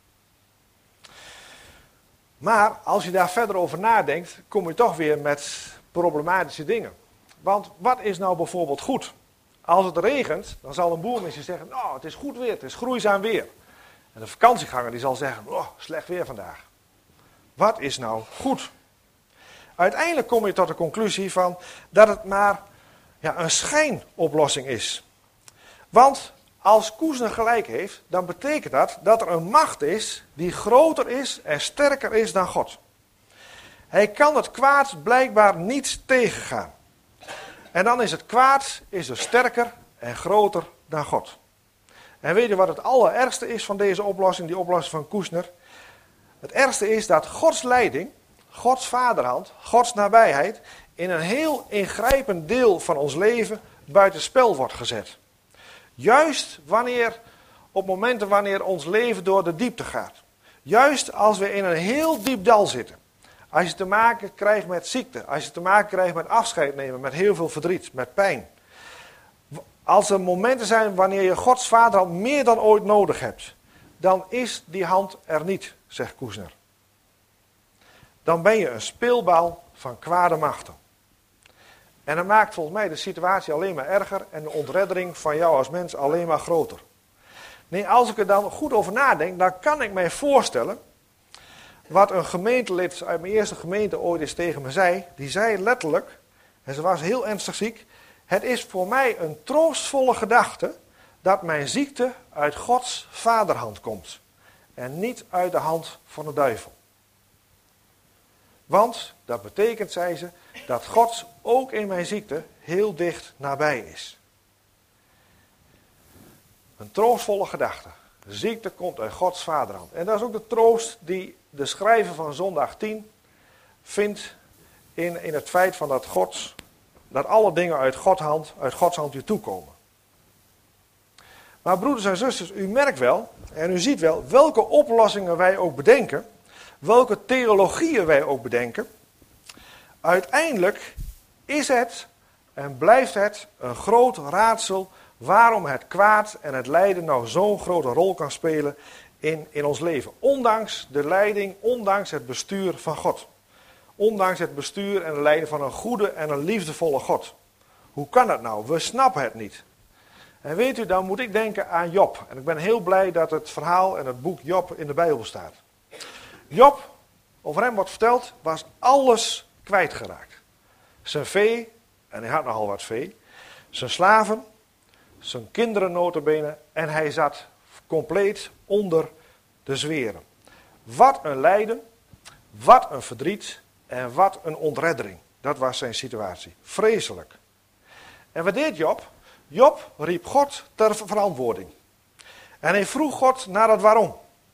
Maar als je daar verder over nadenkt, kom je toch weer met problematische dingen. Want wat is nou bijvoorbeeld goed? Als het regent, dan zal een boer misschien zeggen, nou, het is goed weer, het is groeizaam weer. En de vakantieganger die zal zeggen, oh, slecht weer vandaag. Wat is nou goed? Uiteindelijk kom je tot de conclusie van dat het maar een schijnoplossing is. Want als Koesner gelijk heeft, dan betekent dat er een macht is die groter is en sterker is dan God. Hij kan het kwaad blijkbaar niet tegengaan. En dan is het kwaad dus sterker en groter dan God. En weet je wat het allerergste is van deze oplossing, die oplossing van Koesner? Het ergste is dat Gods leiding, Gods vaderhand, Gods nabijheid in een heel ingrijpend deel van ons leven buitenspel wordt gezet. Juist op momenten wanneer ons leven door de diepte gaat. Juist als we in een heel diep dal zitten. Als je te maken krijgt met ziekte, als je te maken krijgt met afscheid nemen, met heel veel verdriet, met pijn. Als er momenten zijn wanneer je Gods vaderhand meer dan ooit nodig hebt, dan is die hand er niet, zegt Koesner. Dan ben je een speelbal van kwade machten. En dat maakt volgens mij de situatie alleen maar erger en de ontreddering van jou als mens alleen maar groter. Nee, als ik er dan goed over nadenk, dan kan ik mij voorstellen wat een gemeentelid uit mijn eerste gemeente ooit eens tegen me zei. Die zei letterlijk, en ze was heel ernstig ziek, het is voor mij een troostvolle gedachte dat mijn ziekte uit Gods vaderhand komt. En niet uit de hand van de duivel. Want dat betekent, zei ze, dat God ook in mijn ziekte heel dicht nabij is. Een troostvolle gedachte. De ziekte komt uit Gods vaderhand. En dat is ook de troost die de schrijver van zondag 10 vindt in het feit van dat alle dingen uit Gods hand weer toekomen. Maar broeders en zusters, u merkt wel en u ziet wel welke oplossingen wij ook bedenken, welke theologieën wij ook bedenken. Uiteindelijk is het en blijft het een groot raadsel waarom het kwaad en het lijden nou zo'n grote rol kan spelen in ons leven. Ondanks de leiding, ondanks het bestuur van God. Ondanks het bestuur en de leiding van een goede en een liefdevolle God. Hoe kan dat nou? We snappen het niet. En weet u, dan moet ik denken aan Job. En ik ben heel blij dat het verhaal en het boek Job in de Bijbel staat. Job, over hem wordt verteld, was alles kwijtgeraakt. Zijn vee, en hij had nogal wat vee. Zijn slaven, zijn kinderen nota bene. En hij zat compleet onder de zweren. Wat een lijden, wat een verdriet en wat een ontreddering. Dat was zijn situatie. Vreselijk. En wat deed Job? Job riep God ter verantwoording. En hij vroeg God naar het waarom.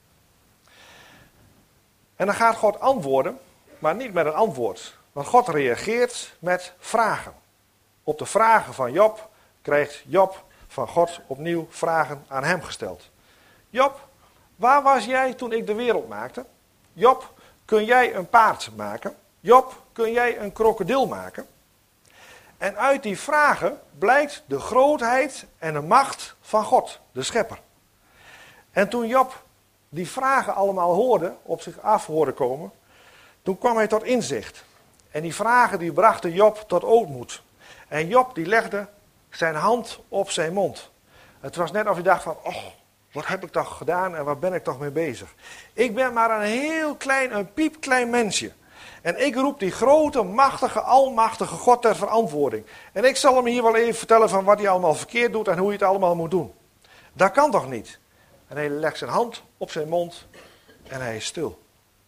En dan gaat God antwoorden, maar niet met een antwoord. Want God reageert met vragen. Op de vragen van Job krijgt Job van God opnieuw vragen aan hem gesteld. Job, waar was jij toen ik de wereld maakte? Job, kun jij een paard maken? Job, kun jij een krokodil maken? En uit die vragen blijkt de grootheid en de macht van God, de schepper. En toen Job die vragen allemaal hoorde, op zich af hoorde komen, toen kwam hij tot inzicht. En die vragen die brachten Job tot ootmoed. En Job die legde zijn hand op zijn mond. Het was net of hij dacht van, oh, wat heb ik toch gedaan en waar ben ik toch mee bezig? Ik ben maar een heel klein, een piepklein mensje. En ik roep die grote, machtige, almachtige God ter verantwoording. En ik zal hem hier wel even vertellen van wat hij allemaal verkeerd doet en hoe hij het allemaal moet doen. Dat kan toch niet? En hij legt zijn hand op zijn mond en hij is stil.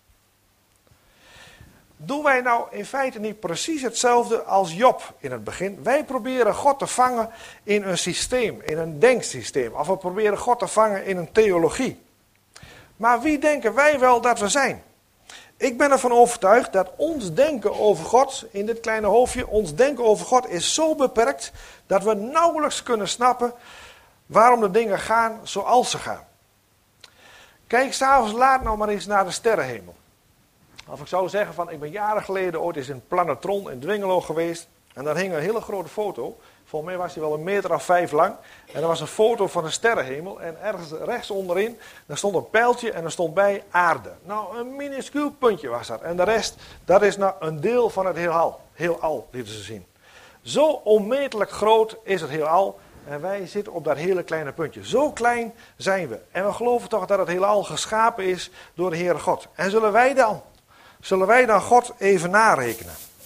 Doen wij nou in feite niet precies hetzelfde als Job in het begin? Wij proberen God te vangen in een systeem, in een denksysteem. Of we proberen God te vangen in een theologie. Maar wie denken wij wel dat we zijn? Ik ben ervan overtuigd dat ons denken over God, in dit kleine hoofdje, ons denken over God is zo beperkt dat we nauwelijks kunnen snappen waarom de dingen gaan zoals ze gaan. Kijk, 's avonds laat nou maar eens naar de sterrenhemel. Of ik zou zeggen van, ik ben jaren geleden ooit eens in Planetron in Dwingelo geweest. En daar hing een hele grote foto. Volgens mij was die wel 1,5 meter lang. En er was een foto van een sterrenhemel. En ergens rechts onderin, daar stond een pijltje en er stond bij aarde. Nou, een minuscuul puntje was dat. En de rest, dat is nou een deel van het heelal. Heelal, lieten ze zien. Zo onmetelijk groot is het heelal. En wij zitten op dat hele kleine puntje. Zo klein zijn we. En we geloven toch dat het heelal geschapen is door de Heere God. En zullen wij dan God even narekenen?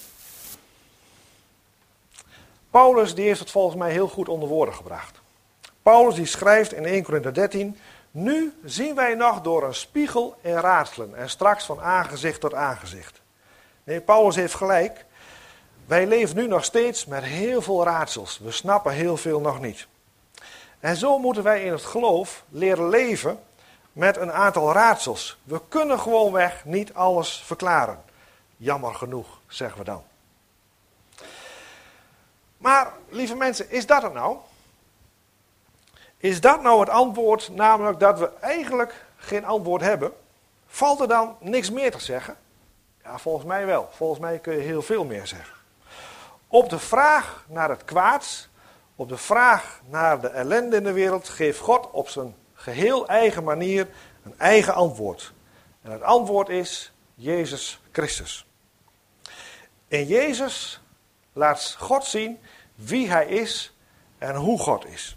Paulus die heeft het volgens mij heel goed onder woorden gebracht. Paulus die schrijft in 1 Korinther 13... Nu zien wij nog door een spiegel en raadselen en straks van aangezicht tot aangezicht. Nee, Paulus heeft gelijk. Wij leven nu nog steeds met heel veel raadsels. We snappen heel veel nog niet. En zo moeten wij in het geloof leren leven met een aantal raadsels. We kunnen gewoonweg niet alles verklaren. Jammer genoeg, zeggen we dan. Maar, lieve mensen, is dat het nou? Is dat nou het antwoord, namelijk dat we eigenlijk geen antwoord hebben? Valt er dan niks meer te zeggen? Ja, volgens mij wel. Volgens mij kun je heel veel meer zeggen. Op de vraag naar het kwaad, op de vraag naar de ellende in de wereld, geeft God op zijn geheel eigen manier een eigen antwoord. En het antwoord is Jezus Christus. In Jezus laat God zien wie Hij is en hoe God is.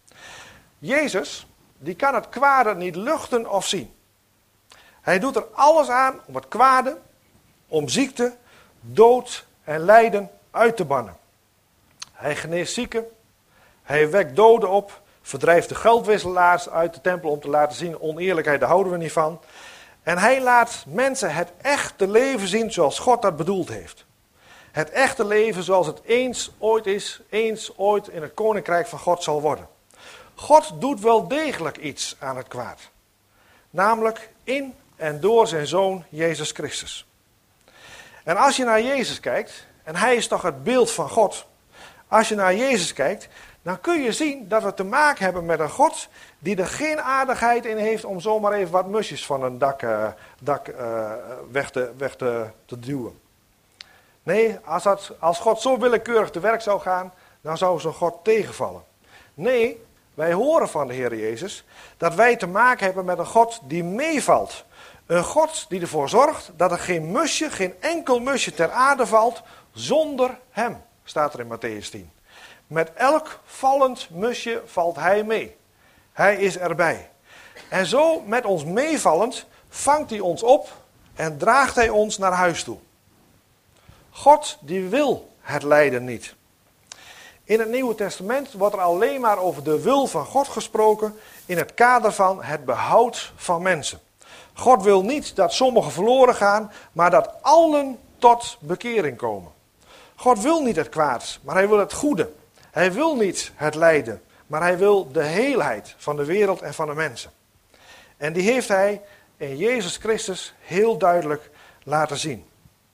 Jezus, die kan het kwade niet luchten of zien. Hij doet er alles aan om het kwade, om ziekte, dood en lijden uit te bannen. Hij geneest zieken, hij wekt doden op, verdrijft de geldwisselaars uit de tempel om te laten zien, oneerlijkheid, daar houden we niet van. En hij laat mensen het echte leven zien zoals God dat bedoeld heeft. Het echte leven zoals het eens ooit is, eens ooit in het koninkrijk van God zal worden. God doet wel degelijk iets aan het kwaad. Namelijk in en door zijn Zoon Jezus Christus. En als je naar Jezus kijkt, en hij is toch het beeld van God. Als je naar Jezus kijkt, dan kun je zien dat we te maken hebben met een God die er geen aardigheid in heeft om zomaar even wat musjes van een dak weg te duwen. Nee, als God zo willekeurig te werk zou gaan, dan zou zo'n God tegenvallen. Nee, wij horen van de Heer Jezus dat wij te maken hebben met een God die meevalt. Een God die ervoor zorgt dat er geen enkel musje ter aarde valt zonder hem, staat er in Matthäus 10. Met elk vallend musje valt hij mee. Hij is erbij. En zo met ons meevallend vangt hij ons op en draagt hij ons naar huis toe. God die wil het lijden niet. In het Nieuwe Testament wordt er alleen maar over de wil van God gesproken in het kader van het behoud van mensen. God wil niet dat sommigen verloren gaan, maar dat allen tot bekering komen. God wil niet het kwaad, maar hij wil het goede. Hij wil niet het lijden, maar hij wil de heelheid van de wereld en van de mensen. En die heeft hij in Jezus Christus heel duidelijk laten zien.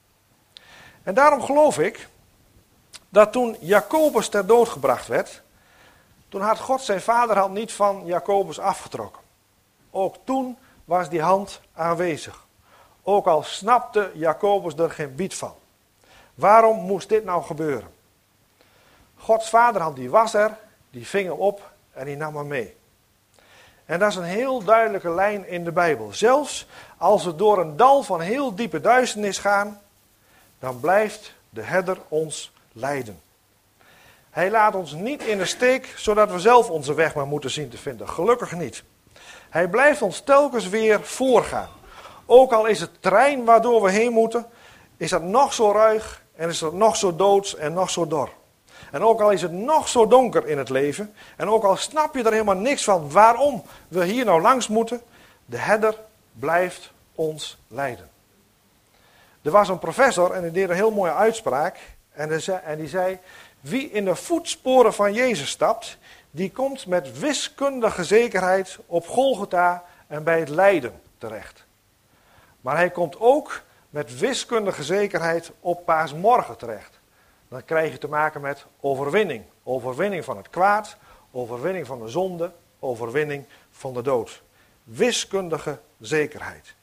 En daarom geloof ik dat toen Jacobus ter dood gebracht werd, toen had God zijn vaderhand niet van Jacobus afgetrokken. Ook toen was die hand aanwezig. Ook al snapte Jacobus er geen biet van. Waarom moest dit nou gebeuren? Gods vaderhand die was er, die ving hem op en die nam hem mee. En dat is een heel duidelijke lijn in de Bijbel. Zelfs als we door een dal van heel diepe duisternis gaan, dan blijft de herder ons leiden. Hij laat ons niet in de steek, zodat we zelf onze weg maar moeten zien te vinden. Gelukkig niet. Hij blijft ons telkens weer voorgaan. Ook al is het terrein waardoor we heen moeten, is dat nog zo ruig en is dat nog zo doods en nog zo dor. En ook al is het nog zo donker in het leven, en ook al snap je er helemaal niks van waarom we hier nou langs moeten, de herder blijft ons leiden. Er was een professor en die deed een heel mooie uitspraak en die zei, wie in de voetsporen van Jezus stapt, die komt met wiskundige zekerheid op Golgotha en bij het lijden terecht. Maar hij komt ook met wiskundige zekerheid op Paasmorgen terecht. Dan krijg je te maken met overwinning. Overwinning van het kwaad, overwinning van de zonde, overwinning van de dood. Wiskundige zekerheid.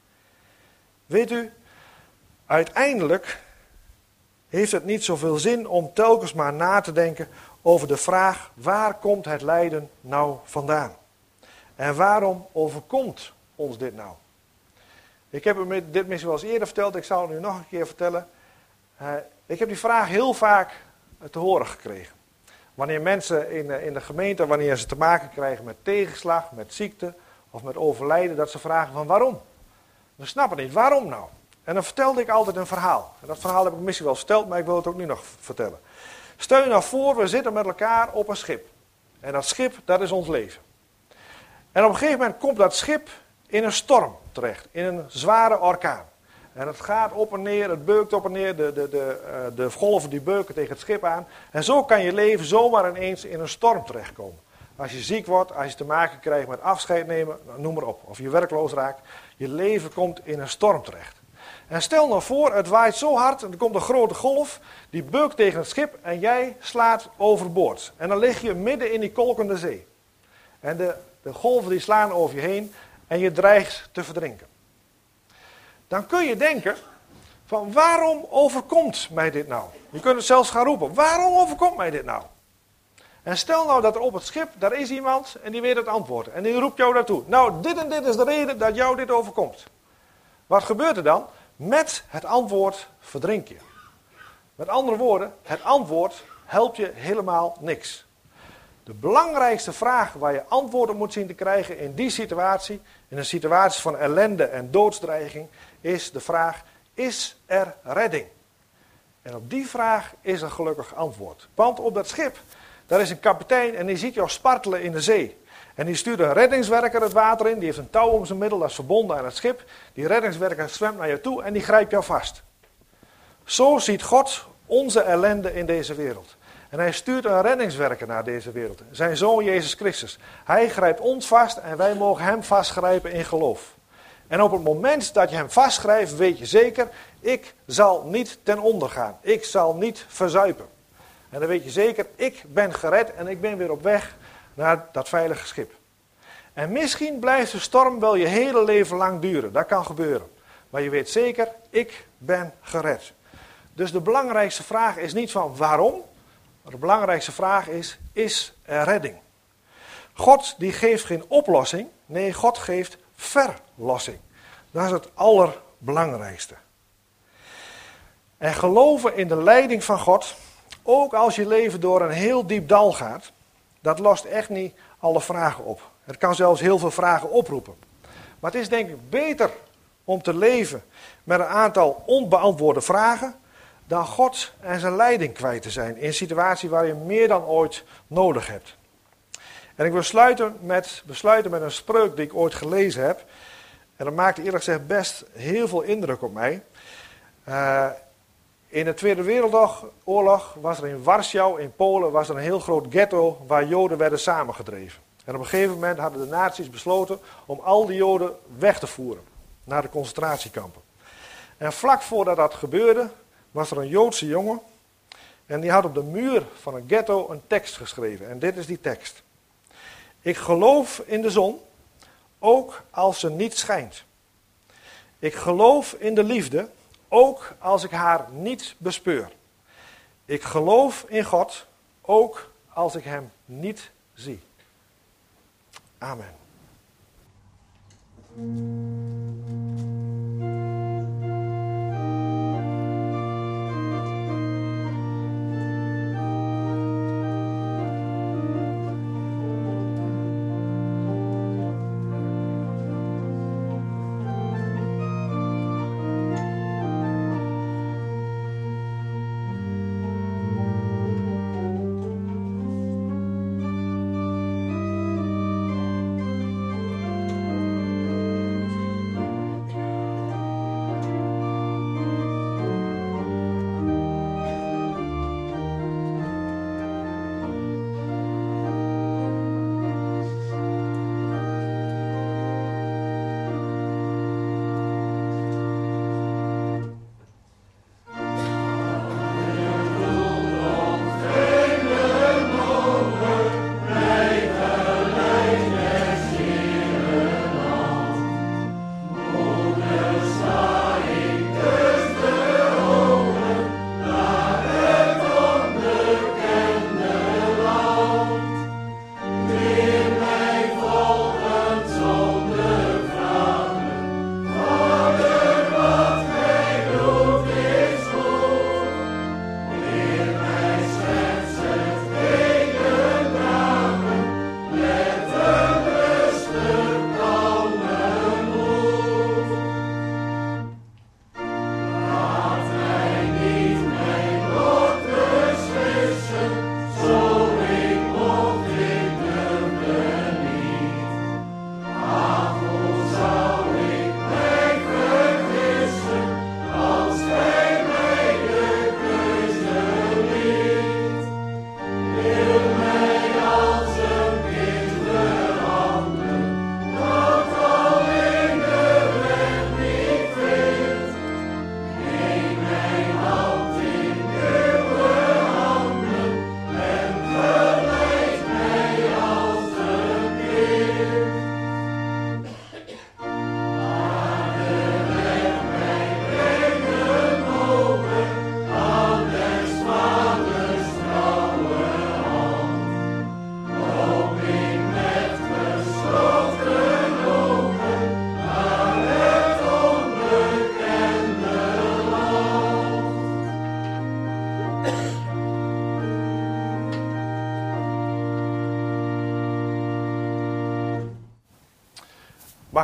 Weet u, uiteindelijk heeft het niet zoveel zin om telkens maar na te denken over de vraag, waar komt het lijden nou vandaan? En waarom overkomt ons dit nou? Ik heb u dit misschien wel eens eerder verteld, ik zal het nu nog een keer vertellen. Ik heb die vraag heel vaak te horen gekregen. Wanneer mensen in de gemeente, wanneer ze te maken krijgen met tegenslag, met ziekte of met overlijden, dat ze vragen van waarom? We snappen niet, waarom nou? En dan vertelde ik altijd een verhaal. En dat verhaal heb ik misschien wel verteld, maar ik wil het ook nu nog vertellen. Stel je nou voor, we zitten met elkaar op een schip. En dat schip, dat is ons leven. En op een gegeven moment komt dat schip in een storm terecht. In een zware orkaan. En het gaat op en neer, het beukt op en neer. De golven die beuken tegen het schip aan. En zo kan je leven zomaar ineens in een storm terechtkomen. Als je ziek wordt, als je te maken krijgt met afscheid nemen, noem maar op. Of je werkloos raakt. Je leven komt in een storm terecht. En stel nou voor, het waait zo hard en er komt een grote golf. Die beukt tegen het schip en jij slaat overboord. En dan lig je midden in die kolkende zee. En de golven die slaan over je heen en je dreigt te verdrinken. Dan kun je denken van waarom overkomt mij dit nou? Je kunt het zelfs gaan roepen, waarom overkomt mij dit nou? En stel nou dat er op het schip, daar is iemand en die weet het antwoord. En die roept jou daartoe. Nou, dit en dit is de reden dat jou dit overkomt. Wat gebeurt er dan? Met het antwoord verdrink je. Met andere woorden, het antwoord helpt je helemaal niks. De belangrijkste vraag waar je antwoord op moet zien te krijgen in die situatie, in een situatie van ellende en doodsdreiging, is de vraag, is er redding? En op die vraag is een gelukkig antwoord. Want op dat schip, daar is een kapitein en die ziet jou spartelen in de zee. En die stuurt een reddingswerker het water in, die heeft een touw om zijn middel, dat is verbonden aan het schip. Die reddingswerker zwemt naar je toe en die grijpt jou vast. Zo ziet God onze ellende in deze wereld. En hij stuurt een reddingswerker naar deze wereld. Zijn zoon Jezus Christus. Hij grijpt ons vast en wij mogen hem vastgrijpen in geloof. En op het moment dat je hem vastgrijpt, weet je zeker, ik zal niet ten onder gaan. Ik zal niet verzuipen. En dan weet je zeker, ik ben gered en ik ben weer op weg naar dat veilige schip. En misschien blijft de storm wel je hele leven lang duren. Dat kan gebeuren. Maar je weet zeker, ik ben gered. Dus de belangrijkste vraag is niet van waarom. Maar de belangrijkste vraag is er redding? God die geeft geen oplossing. Nee, God geeft verlossing. Dat is het allerbelangrijkste. En geloven in de leiding van God, ook als je leven door een heel diep dal gaat, dat lost echt niet alle vragen op. Het kan zelfs heel veel vragen oproepen. Maar het is denk ik beter om te leven met een aantal onbeantwoorde vragen, dan God en zijn leiding kwijt te zijn in een situatie waar je meer dan ooit nodig hebt. En ik wil besluiten met een spreuk die ik ooit gelezen heb. En dat maakte eerlijk gezegd best heel veel indruk op mij. In de Tweede Wereldoorlog was er in Warschau, in Polen, was er een heel groot ghetto waar Joden werden samengedreven. En op een gegeven moment hadden de nazi's besloten om al die Joden weg te voeren naar de concentratiekampen. En vlak voordat dat gebeurde, was er een Joodse jongen en die had op de muur van een ghetto een tekst geschreven. En dit is die tekst. Ik geloof in de zon, ook als ze niet schijnt. Ik geloof in de liefde, ook als ik haar niet bespeur. Ik geloof in God, ook als ik hem niet zie. Amen.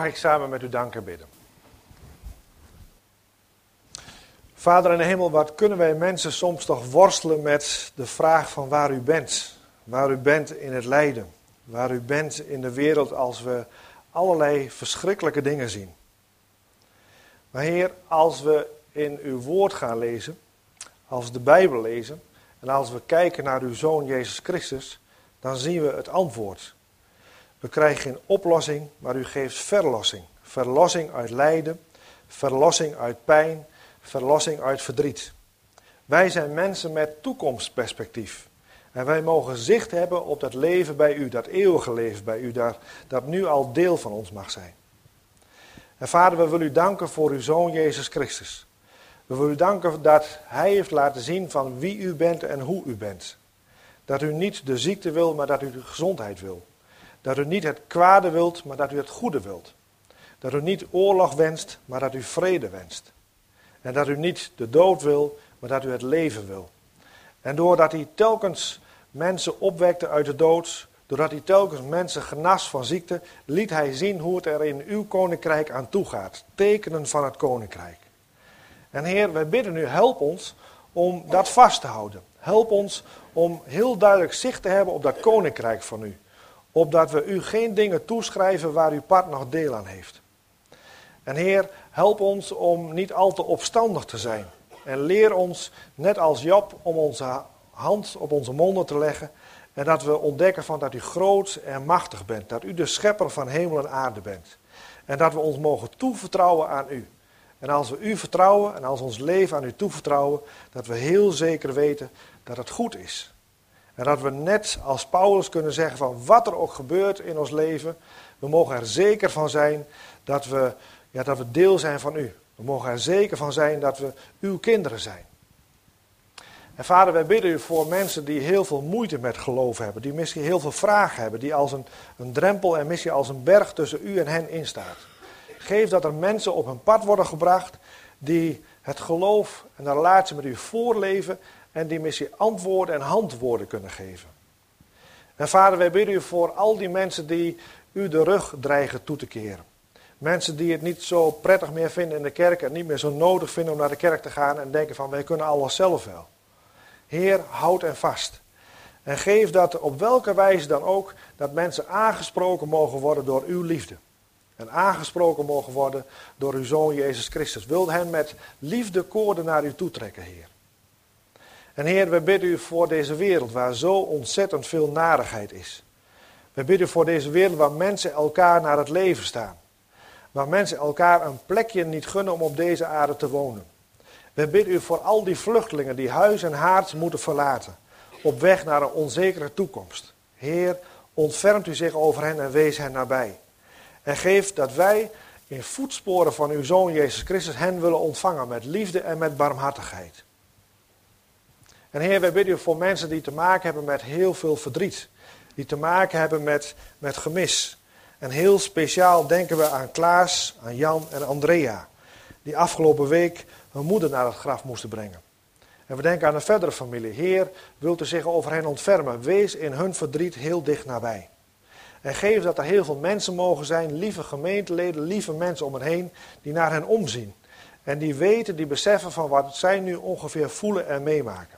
Mag ik samen met u danken en bidden. Vader in de hemel, wat kunnen wij mensen soms toch worstelen met de vraag van waar u bent. Waar u bent in het lijden. Waar u bent in de wereld als we allerlei verschrikkelijke dingen zien. Maar Heer, als we in uw woord gaan lezen, als we de Bijbel lezen en als we kijken naar uw Zoon Jezus Christus, dan zien we het antwoord. We krijgen geen oplossing, maar u geeft verlossing. Verlossing uit lijden, verlossing uit pijn, verlossing uit verdriet. Wij zijn mensen met toekomstperspectief. En wij mogen zicht hebben op dat leven bij u, dat eeuwige leven bij u, dat nu al deel van ons mag zijn. En Vader, we willen u danken voor uw Zoon Jezus Christus. We willen u danken dat hij heeft laten zien van wie u bent en hoe u bent. Dat u niet de ziekte wil, maar dat u de gezondheid wil. Dat u niet het kwade wilt, maar dat u het goede wilt. Dat u niet oorlog wenst, maar dat u vrede wenst. En dat u niet de dood wil, maar dat u het leven wil. En doordat hij telkens mensen opwekte uit de dood, doordat hij telkens mensen genas van ziekte, liet hij zien hoe het er in uw koninkrijk aan toe gaat. Tekenen van het koninkrijk. En Heer, wij bidden u, help ons om dat vast te houden. Help ons om heel duidelijk zicht te hebben op dat koninkrijk van u. Opdat we u geen dingen toeschrijven waar uw part nog deel aan heeft. En Heer, help ons om niet al te opstandig te zijn. En leer ons, net als Job, om onze hand op onze monden te leggen. En dat we ontdekken van dat u groot en machtig bent. Dat u de schepper van hemel en aarde bent. En dat we ons mogen toevertrouwen aan u. En als we u vertrouwen en als ons leven aan u toevertrouwen, dat we heel zeker weten dat het goed is. En dat we net als Paulus kunnen zeggen van wat er ook gebeurt in ons leven, we mogen er zeker van zijn dat we deel zijn van u. We mogen er zeker van zijn dat we uw kinderen zijn. En Vader, wij bidden u voor mensen die heel veel moeite met geloof hebben. Die misschien heel veel vragen hebben. Die als een drempel en misschien als een berg tussen u en hen instaat. Geef dat er mensen op hun pad worden gebracht die het geloof en de relatie met u voorleven. En die misschien antwoorden en handwoorden kunnen geven. En Vader, wij bidden u voor al die mensen die u de rug dreigen toe te keren. Mensen die het niet zo prettig meer vinden in de kerk en niet meer zo nodig vinden om naar de kerk te gaan en denken van wij kunnen alles zelf wel. Heer, houd hen vast. En geef dat op welke wijze dan ook, dat mensen aangesproken mogen worden door uw liefde. En aangesproken mogen worden door uw Zoon Jezus Christus. Wil hen met liefdekoorden naar u toetrekken, Heer. En Heer, we bidden u voor deze wereld waar zo ontzettend veel narigheid is. We bidden u voor deze wereld waar mensen elkaar naar het leven staan. Waar mensen elkaar een plekje niet gunnen om op deze aarde te wonen. We bidden u voor al die vluchtelingen die huis en haard moeten verlaten. Op weg naar een onzekere toekomst. Heer, ontfermt u zich over hen en wees hen nabij. En geef dat wij in voetsporen van uw Zoon Jezus Christus hen willen ontvangen met liefde en met barmhartigheid. En Heer, wij bidden u voor mensen die te maken hebben met heel veel verdriet. Die te maken hebben met gemis. En heel speciaal denken we aan Klaas, aan Jan en Andrea. Die afgelopen week hun moeder naar het graf moesten brengen. En we denken aan een verdere familie. Heer, wilt u zich over hen ontfermen. Wees in hun verdriet heel dicht nabij. En geef dat er heel veel mensen mogen zijn, lieve gemeenteleden, lieve mensen om hen heen, die naar hen omzien. En die weten, die beseffen van wat zij nu ongeveer voelen en meemaken.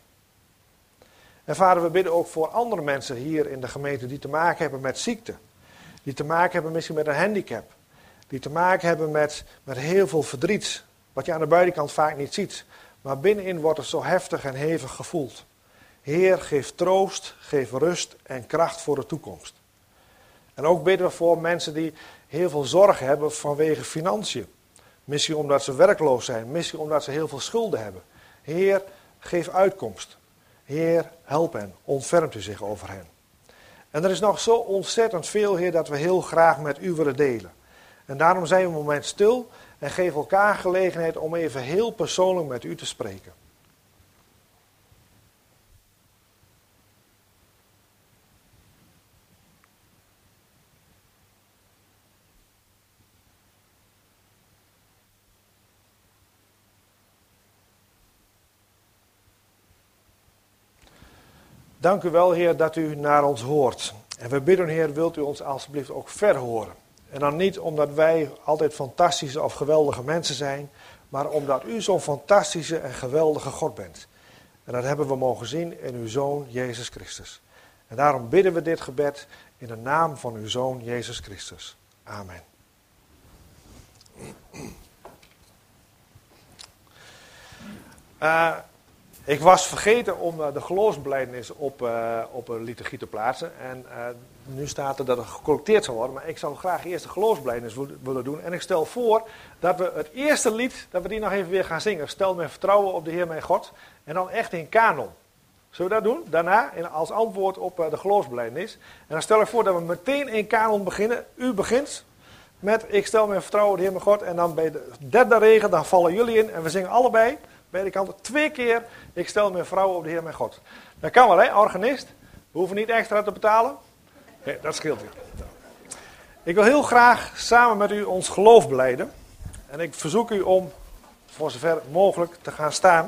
En Vader, we bidden ook voor andere mensen hier in de gemeente die te maken hebben met ziekte. Die te maken hebben misschien met een handicap. Die te maken hebben met heel veel verdriet. Wat je aan de buitenkant vaak niet ziet. Maar binnenin wordt het zo heftig en hevig gevoeld. Heer, geef troost, geef rust en kracht voor de toekomst. En ook bidden we voor mensen die heel veel zorg hebben vanwege financiën. Misschien omdat ze werkloos zijn, misschien omdat ze heel veel schulden hebben. Heer, geef uitkomst. Heer, help hen, ontfermt u zich over hen. En er is nog zo ontzettend veel, Heer, dat we heel graag met u willen delen. En daarom zijn we een moment stil en geven elkaar gelegenheid om even heel persoonlijk met u te spreken. Dank u wel, Heer, dat u naar ons hoort. En we bidden, Heer, wilt u ons alsjeblieft ook verhoren. En dan niet omdat wij altijd fantastische of geweldige mensen zijn, maar omdat u zo'n fantastische en geweldige God bent. En dat hebben we mogen zien in uw Zoon Jezus Christus. En daarom bidden we dit gebed in de naam van uw Zoon Jezus Christus. Amen. Ik was vergeten om de geloofsbelijdenis op een liturgie te plaatsen. En nu staat er dat er gecollecteerd zal worden. Maar ik zou graag eerst de geloofsbelijdenis willen doen. En ik stel voor dat we het eerste lied, dat we die nog even weer gaan zingen. Stel mijn vertrouwen op de Heer mijn God. En dan echt in kanon. Zullen we dat doen? Daarna als antwoord op de geloofsbelijdenis. En dan stel ik voor dat we meteen in kanon beginnen. U begint met ik stel mijn vertrouwen op de Heer mijn God. En dan bij de derde regel, dan vallen jullie in. En we zingen allebei, bij de kanten, 2 keer ik stel mijn vertrouwen op de Heer mijn God. Dat kan wel, hè, organist. We hoeven niet extra te betalen. Nee, dat scheelt weer. Ik wil heel graag samen met u ons geloof belijden. En ik verzoek u om, voor zover mogelijk, te gaan staan.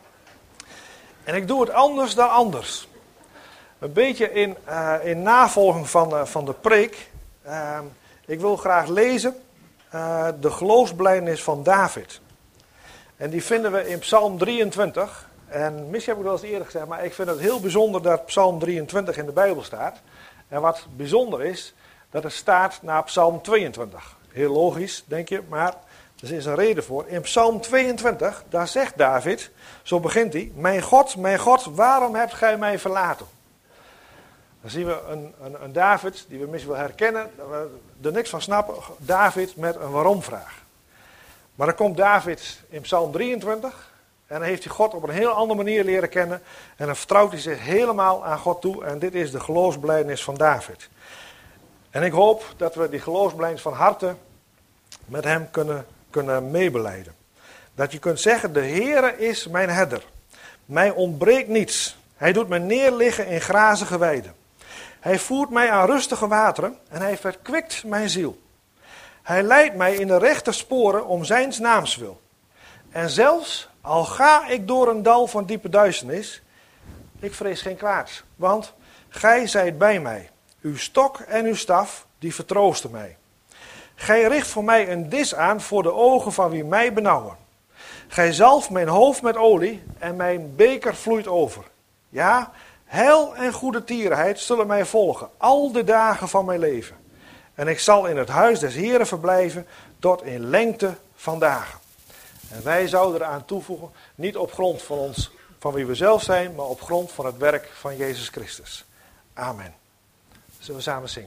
En ik doe het anders dan anders. Een beetje in navolging van de preek. Ik wil graag lezen de geloofsbelijdenis van David. En die vinden we in Psalm 23. En misschien heb ik het wel eens eerder gezegd, maar ik vind het heel bijzonder dat Psalm 23 in de Bijbel staat. En wat bijzonder is, dat het staat na Psalm 22. Heel logisch, denk je, maar er is een reden voor. In Psalm 22, daar zegt David, zo begint hij: mijn God, waarom hebt gij mij verlaten? Dan zien we een David, die we misschien wel herkennen, dat we er niks van snappen. David met een waarom-vraag. Maar dan komt David in Psalm 23 en dan heeft hij God op een heel andere manier leren kennen. En dan vertrouwt hij zich helemaal aan God toe. En dit is de geloofsbelijdenis van David. En ik hoop dat we die geloofsbelijdenis van harte met hem kunnen meebelijden. Dat je kunt zeggen: de Heere is mijn herder. Mij ontbreekt niets. Hij doet mij neerliggen in grazige weiden. Hij voert mij aan rustige wateren en hij verkwikt mijn ziel. Hij leidt mij in de rechte sporen om zijns naams wil. En zelfs al ga ik door een dal van diepe duisternis, ik vrees geen kwaad, want gij zijt bij mij. Uw stok en uw staf, die vertroosten mij. Gij richt voor mij een dis aan voor de ogen van wie mij benauwen. Gij zalft mijn hoofd met olie en mijn beker vloeit over. Ja, heil en goede tierenheid zullen mij volgen, al de dagen van mijn leven. En ik zal in het huis des Heren verblijven tot in lengte van dagen. En wij zouden eraan toevoegen, niet op grond van ons, van wie we zelf zijn, maar op grond van het werk van Jezus Christus. Amen. Zullen we samen zingen?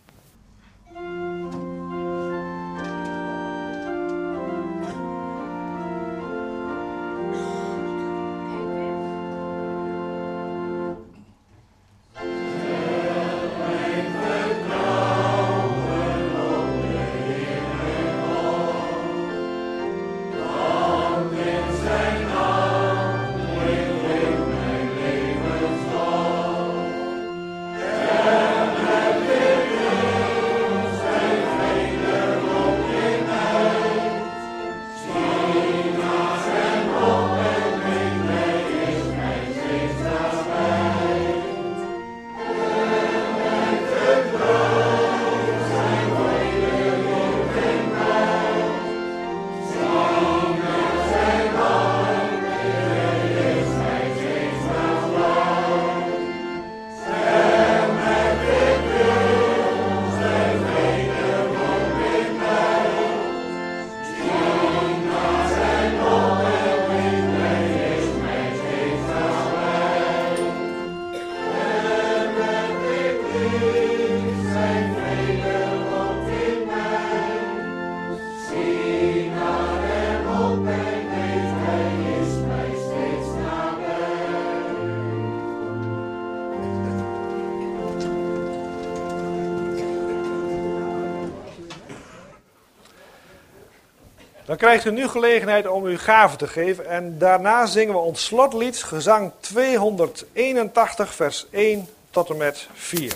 Dan krijgt u nu gelegenheid om uw gave te geven. En daarna zingen we ons slotlied, gezang 281, vers 1 tot en met 4.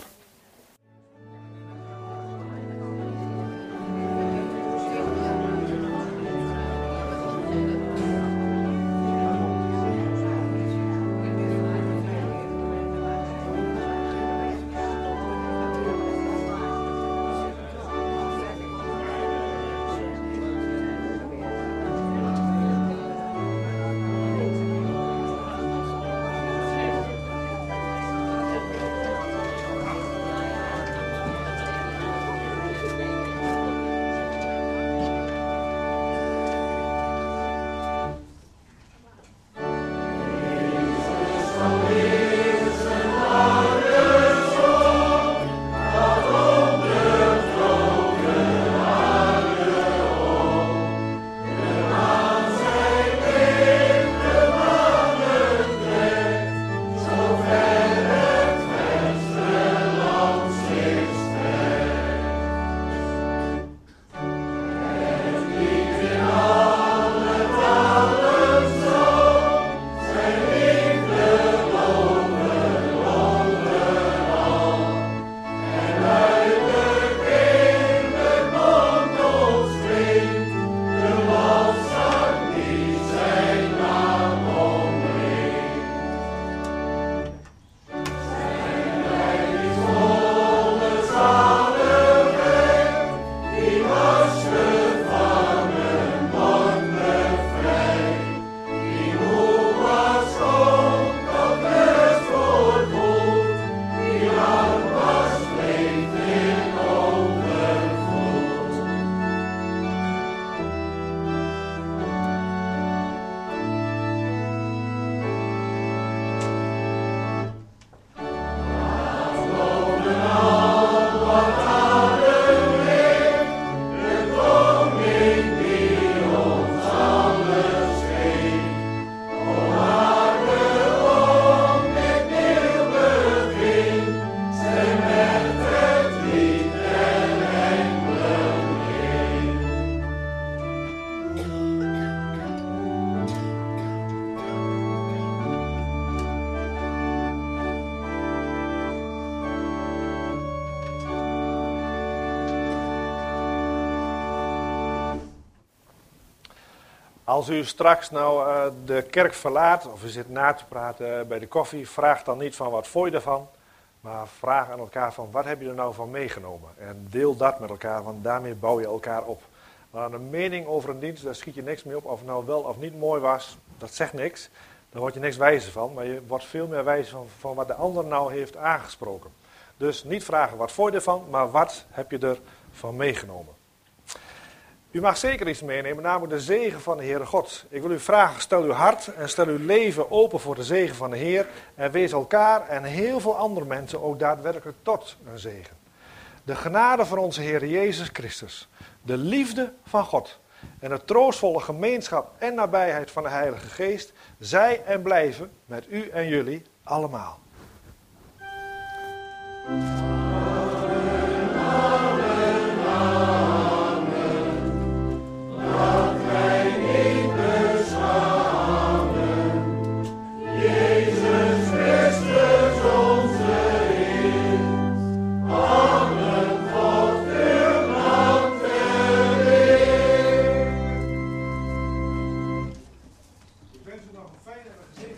Als u straks nou de kerk verlaat, of u zit na te praten bij de koffie, vraag dan niet van wat vond je ervan, maar vraag aan elkaar van wat heb je er nou van meegenomen. En deel dat met elkaar, want daarmee bouw je elkaar op. Maar een mening over een dienst, daar schiet je niks mee op. Of het nou wel of niet mooi was, dat zegt niks. Daar word je niks wijzer van, maar je wordt veel meer wijzer van wat de ander nou heeft aangesproken. Dus niet vragen wat vond je ervan, maar wat heb je er van meegenomen. U mag zeker iets meenemen, namelijk de zegen van de Heere God. Ik wil u vragen, stel uw hart en stel uw leven open voor de zegen van de Heer. En wees elkaar en heel veel andere mensen ook daadwerkelijk tot een zegen. De genade van onze Heer Jezus Christus, de liefde van God en de troostvolle gemeenschap en nabijheid van de Heilige Geest, zij en blijven met u en jullie allemaal.